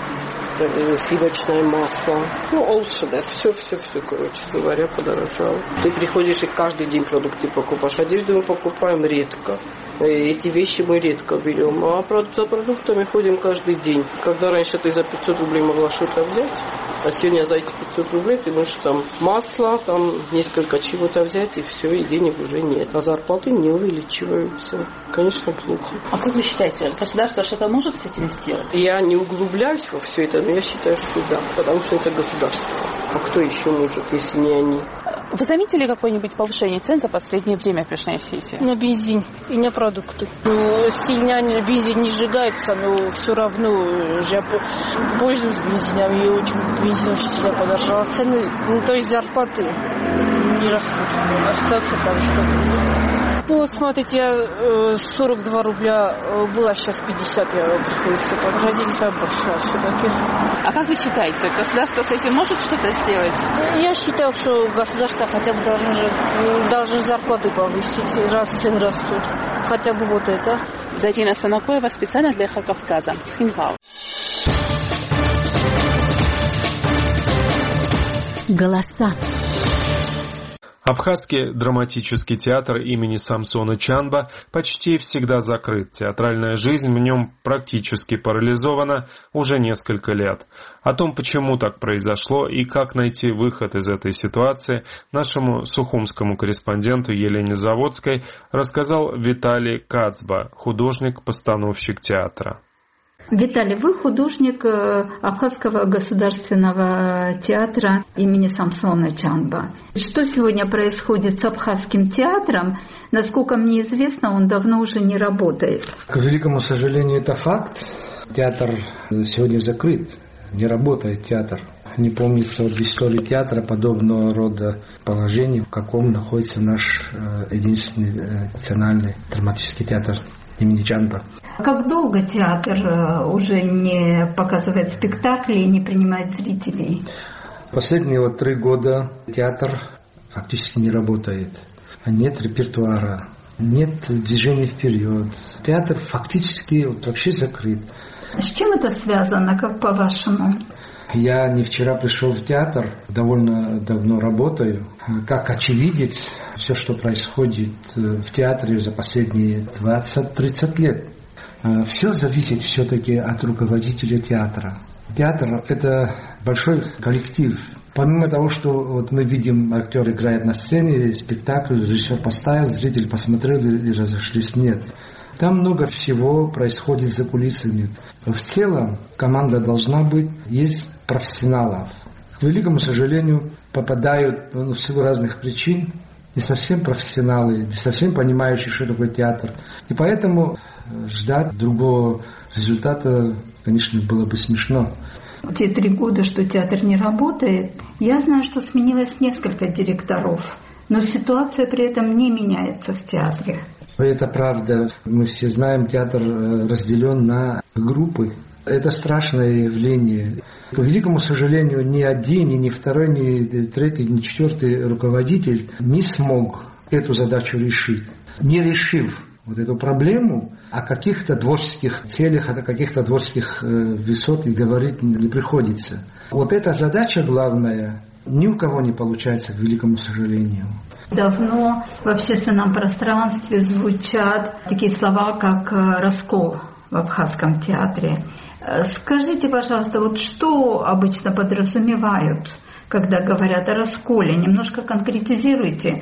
Сливочное масло. Все, короче говоря, подорожало. Ты приходишь и каждый день продукты покупаешь. Одежду мы покупаем редко. Эти вещи мы редко берем. А за продуктами ходим каждый день. Когда раньше ты за 500 рублей могла что-то взять, а сегодня за эти 500 рублей ты можешь там масло, там несколько чего-то взять, и все, и денег уже нет. А зарплаты не увеличиваются. Конечно, плохо. А как вы считаете, государство что-то может с этим сделать? Я не углубляюсь во все это, но я считаю, что да, потому что это государство. А кто еще может, если не они? Вы заметили какое-нибудь повышение цен за последнее время в Южной Осетии? На бензин и на продукты. Сильно бензин не сжигается, но все равно я пользуюсь бензином, и бензин очень сильно подорожал. Цены, то есть зарплаты не растут, остаются так же. Смотрите, я 42 рубля была, сейчас 50, я приходится. Разница большая все-таки. А как вы считаете, государство с этим может что-то сделать? Я считаю, что государство хотя бы должно зарплаты повысить, раз цены растут. Хотя бы вот это. Зарина Санакоева специально для «Эхо Кавказа». Хинвал. Голоса. Абхазский драматический театр имени Самсона Чанба почти всегда закрыт. Театральная жизнь в нем практически парализована уже несколько лет. О том, почему так произошло и как найти выход из этой ситуации, нашему сухумскому корреспонденту Елене Заводской рассказал Виталий Кацба, художник-постановщик театра. Виталий, вы художник Абхазского государственного театра имени Самсона Чанба. Что сегодня происходит с Абхазским театром? Насколько мне известно, он давно уже не работает. К великому сожалению, это факт. Театр сегодня закрыт, не работает театр. Не помнится в истории театра подобного рода положении, в каком находится наш единственный национальный драматический театр имени Чанба. Как долго театр уже не показывает спектакли и не принимает зрителей? Последние 3 года театр фактически не работает. Нет репертуара, нет движения вперед. Театр фактически вообще закрыт. С чем это связано, как по-вашему? Я не вчера пришел в театр, довольно давно работаю. Как очевидец, все, что происходит в театре за последние 20-30 лет, все зависит все-таки от руководителя театра. Театр – это большой коллектив. Помимо того, что мы видим, актер играет на сцене, спектакль, режиссер поставил, зритель посмотрел и разошлись. Нет. Там много всего происходит за кулисами. В целом команда должна быть, есть профессионалов. К великому сожалению, попадают в силу разных причин не совсем профессионалы, не совсем понимающие, что такое театр. И поэтому ждать другого результата, конечно, было бы смешно. Те 3 года, что театр не работает, я знаю, что сменилось несколько директоров, но ситуация при этом не меняется в театре. Это правда. Мы все знаем, театр разделен на группы. Это страшное явление. К великому сожалению, ни один, ни второй, ни третий, ни четвертый руководитель не смог эту задачу решить. Не решив эту проблему, о каких-то творческих целях, о каких-то творческих высот и говорить не приходится. Эта задача главная ни у кого не получается, к великому сожалению. Давно в общественном пространстве звучат такие слова, как «раскол» в Абхазском театре. Скажите, пожалуйста, что обычно подразумевают, когда говорят о расколе? Немножко конкретизируйте.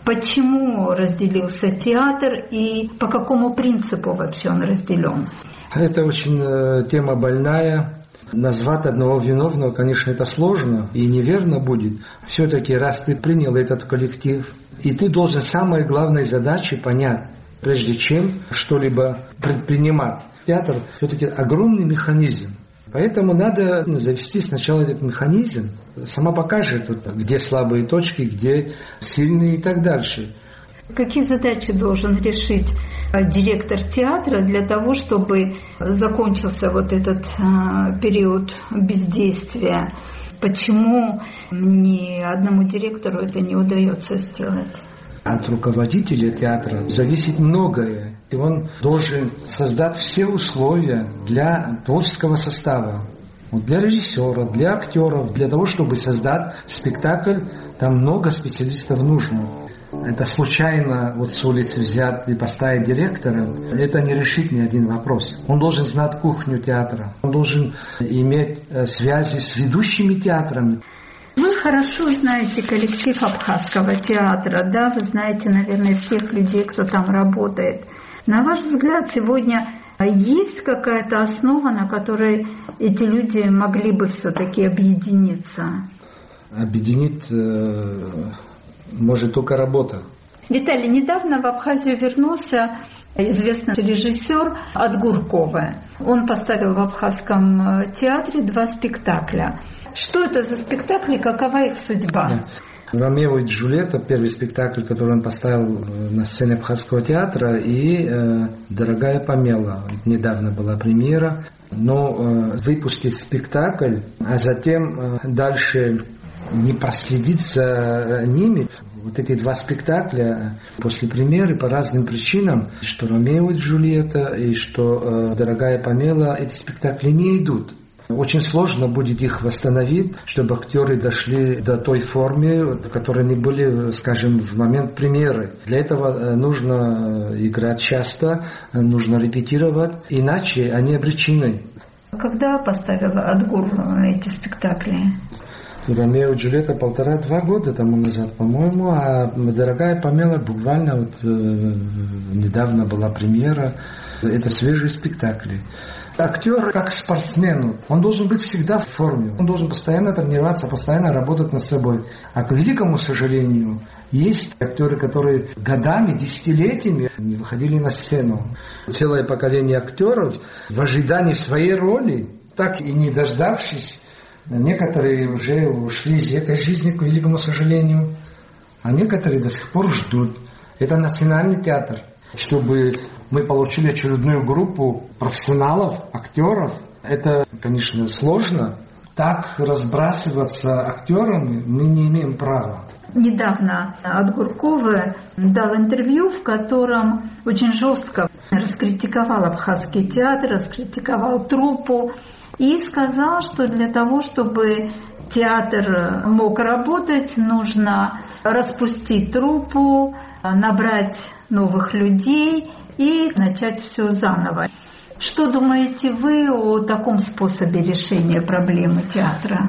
Почему разделился театр и по какому принципу вообще он разделен? Это очень тема больная. Назвать одного виновного, конечно, это сложно и неверно будет. Все-таки, раз ты принял этот коллектив, и ты должен самой главной задачей понять, прежде чем что-либо предпринимать. Театр все-таки огромный механизм. Поэтому надо завести сначала этот механизм. Сама покажет, где слабые точки, где сильные и так дальше. Какие задачи должен решить директор театра для того, чтобы закончился этот период бездействия? Почему ни одному директору это не удается сделать? От руководителя театра зависит многое. И он должен создать все условия для творческого состава. Для режиссера, для актеров, для того, чтобы создать спектакль, там много специалистов нужно. Это случайно с улицы взять и поставить директора, это не решит ни один вопрос. Он должен знать кухню театра, он должен иметь связи с ведущими театрами. Вы хорошо знаете коллектив Абхазского театра, да? Вы знаете, наверное, всех людей, кто там работает. На ваш взгляд, сегодня есть какая-то основа, на которой эти люди могли бы все-таки объединиться? Объединить может только работа. Виталий, недавно в Абхазию вернулся известный режиссер Отгуркова. Он поставил в Абхазском театре 2 спектакля. Что это за спектакли, какова их судьба? «Ромео и Джульетта» – первый спектакль, который он поставил на сцене Абхазского театра, и «Дорогая Памела». Недавно была премьера. Но выпустить спектакль, а затем дальше не проследить за ними. Эти 2 спектакля после премьеры по разным причинам, что «Ромео и Джульетта» и что «Дорогая Памела», эти спектакли не идут. Очень сложно будет их восстановить, чтобы актеры дошли до той формы, в которой они были, скажем, в момент премьеры. Для этого нужно играть часто, нужно репетировать, иначе они обречены. Когда поставил Отгур эти спектакли? «Ромео и Джульетта» 1,5-2 года тому назад, по-моему, а «Дорогая Памела» буквально недавно была премьера. Это свежие спектакли. Актер как спортсмен, он должен быть всегда в форме, он должен постоянно тренироваться, постоянно работать над собой. А к великому сожалению, есть актеры, которые годами, десятилетиями не выходили на сцену. Целое поколение актеров в ожидании своей роли, так и не дождавшись, некоторые уже ушли из этой жизни, к великому сожалению. а некоторые до сих пор ждут. Это национальный театр. Чтобы мы получили очередную группу профессионалов, актеров, это, конечно, сложно. Так разбрасываться актерами мы не имеем права. Недавно Отгуркова дал интервью, в котором очень жестко раскритиковал Абхазский театр, раскритиковал труппу и сказал, что для того, чтобы театр мог работать, нужно распустить труппу, набрать новых людей и начать все заново. Что думаете вы о таком способе решения проблемы театра?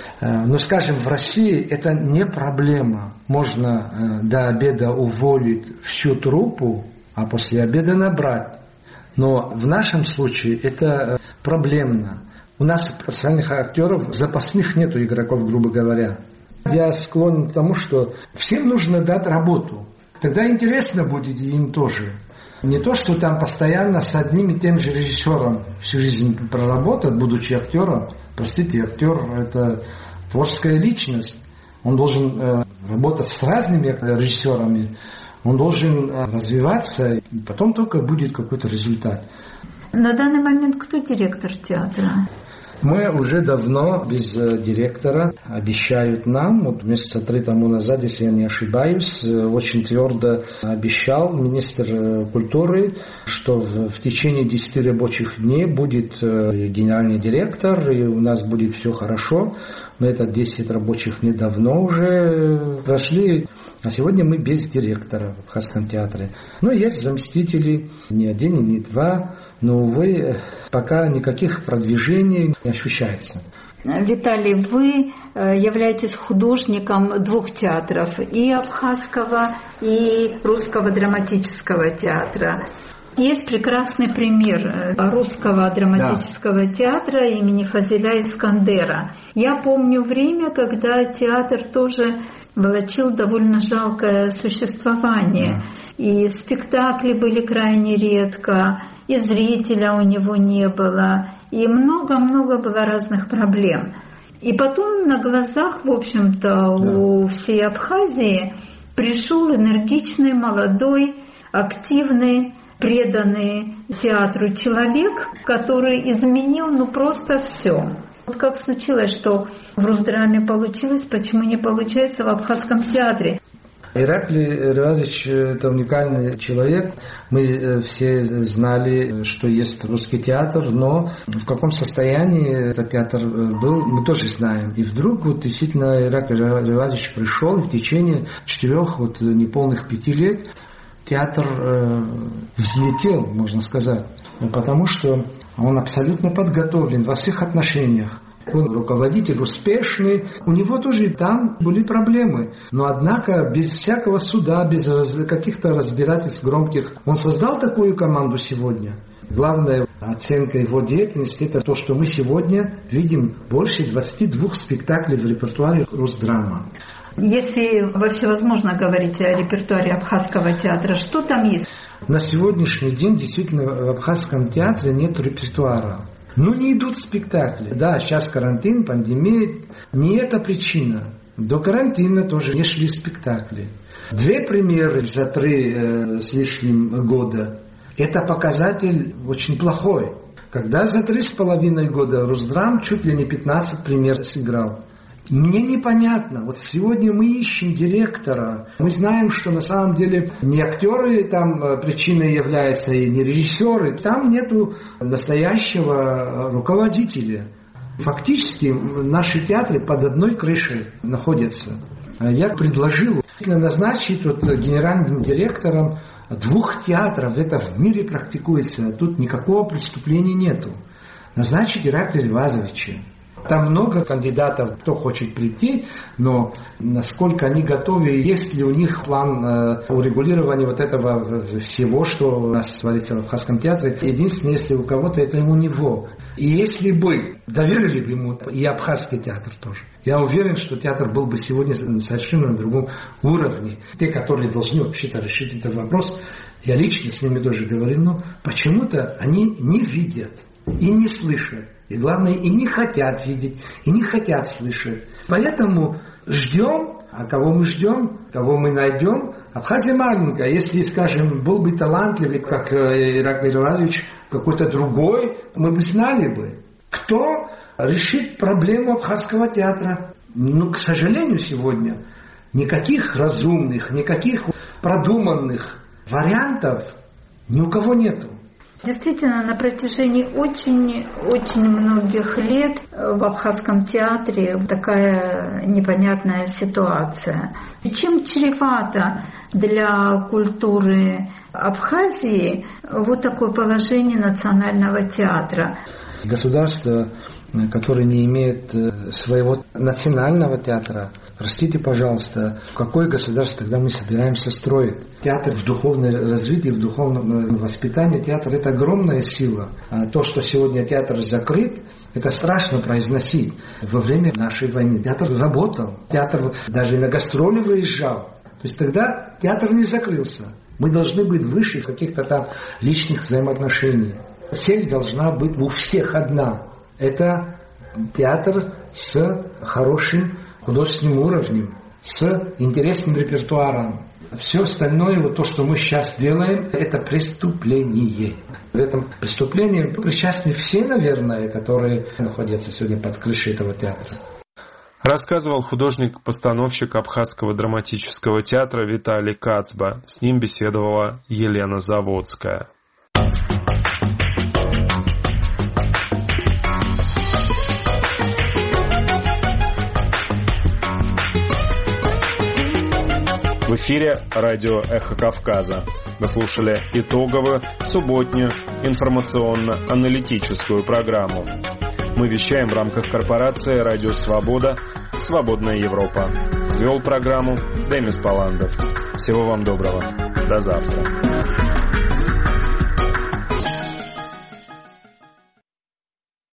Ну, скажем, в России это не проблема. Можно до обеда уволить всю труппу, а после обеда набрать. Но в нашем случае это проблемно. У нас профессиональных актеров запасных нету игроков, грубо говоря. Я склонен к тому, что всем нужно дать работу. Тогда интересно будет и им тоже. Не то, что там постоянно с одним и тем же режиссером всю жизнь проработать, будучи актером. Простите, актер – это творческая личность. Он должен работать с разными режиссерами. Он должен развиваться, и потом только будет какой-то результат. На данный момент кто директор театра? Мы уже давно без директора. Обещают нам, вот месяца 3 тому назад, если я не ошибаюсь, очень твердо обещал министр культуры, что в течение 10 рабочих дней будет генеральный директор, и у нас будет все хорошо. Мы это 10 рабочих дней давно уже прошли, а сегодня мы без директора в Абхазском театре. Но есть заместители, не один и не два, но, увы, пока никаких продвижений не ощущается. Виталий, вы являетесь художником 2 театров, и Абхазского, и Русского драматического театра. Есть прекрасный пример Русского драматического театра имени Фазиля Искандера. Я помню время, когда театр тоже волочил довольно жалкое существование. И спектакли были крайне редко, и зрителя у него не было, и много-много было разных проблем. И потом на глазах, в общем-то, у всей Абхазии пришел энергичный, молодой, активный, преданный театру человек, который изменил просто все. Вот как случилось, что в Русдраме получилось, почему не получается в Абхазском театре? Ираклий Ревазович – это уникальный человек. Мы все знали, что есть русский театр, но в каком состоянии этот театр был, мы тоже знаем. И вдруг вот действительно Ираклий Ревазович пришел, и в течение 4 неполных 5 лет театр взлетел, можно сказать, потому что он абсолютно подготовлен во всех отношениях. Он руководитель успешный, у него тоже там были проблемы. Но однако без всякого суда, без каких-то разбирательств громких, он создал такую команду сегодня. Главная оценка его деятельности – это то, что мы сегодня видим больше 22 спектаклей в репертуаре Русдрама. Если вообще возможно говорить о репертуаре Абхазского театра, что там есть? На сегодняшний день действительно в Абхазском театре нет репертуара. Ну, не идут спектакли. Да, сейчас карантин, пандемия. Не это причина. До карантина тоже не шли спектакли. 2 примеры за 3 с лишним года. Это показатель очень плохой. Когда за 3,5 года Русдрам чуть ли не 15 премьер сыграл. Мне непонятно. Вот сегодня мы ищем директора. Мы знаем, что на самом деле не актеры там причиной являются, и не режиссеры. Там нету настоящего руководителя. Фактически наши театры под одной крышей находятся. Я предложил назначить генеральным директором 2 театров. Это в мире практикуется. Тут никакого преступления нету. Назначить Ираклия Ревазовича. Там много кандидатов, кто хочет прийти, но насколько они готовы, есть ли у них план урегулирования вот этого всего, что у нас творится в Абхазском театре. Единственное, если у кого-то, это у него. И если бы доверили бы ему и Абхазский театр тоже, я уверен, что театр был бы сегодня совершенно на другом уровне. Те, которые должны вообще-то решить этот вопрос, я лично с ними тоже говорил, но почему-то они не видят и не слышат. И главное, и не хотят видеть, и не хотят слышать. Поэтому ждем, А кого мы ждем, кого мы найдем? Абхазия маленькая. Если, скажем, был бы талантливый, как Иракли Равазович, какой-то другой, мы бы знали бы, кто решит проблему абхазского театра. Но, к сожалению, сегодня никаких разумных, никаких продуманных вариантов ни у кого нету. Действительно, на протяжении очень многих лет в Абхазском театре такая непонятная ситуация. И чем чревато для культуры Абхазии вот такое положение национального театра? Государство, которое не имеет своего национального театра, простите, пожалуйста, какое государство тогда мы собираемся строить? Театр в духовном развитии, в духовном воспитании, театр – это огромная сила. А то, что сегодня театр закрыт, это страшно произносить. Во время нашей войны театр работал, театр даже на гастроли выезжал. То есть тогда театр не закрылся. Мы должны быть выше каких-то там личных взаимоотношений. Цель должна быть у всех одна. Это театр с хорошим художественным уровнем, с интересным репертуаром. Все остальное, вот то, что мы сейчас делаем, это преступление. В этом преступлении причастны все, наверное, которые находятся сегодня под крышей этого театра. Рассказывал художник-постановщик Абхазского драматического театра Виталий Кацба. С ним беседовала Елена Заводская. В эфире радио «Эхо Кавказа». Вы слушали итоговую субботнюю информационно-аналитическую программу. Мы вещаем в рамках корпорации «Радио Свобода. Свободная Европа». Вел программу Демис Паландов. Всего вам доброго. До завтра.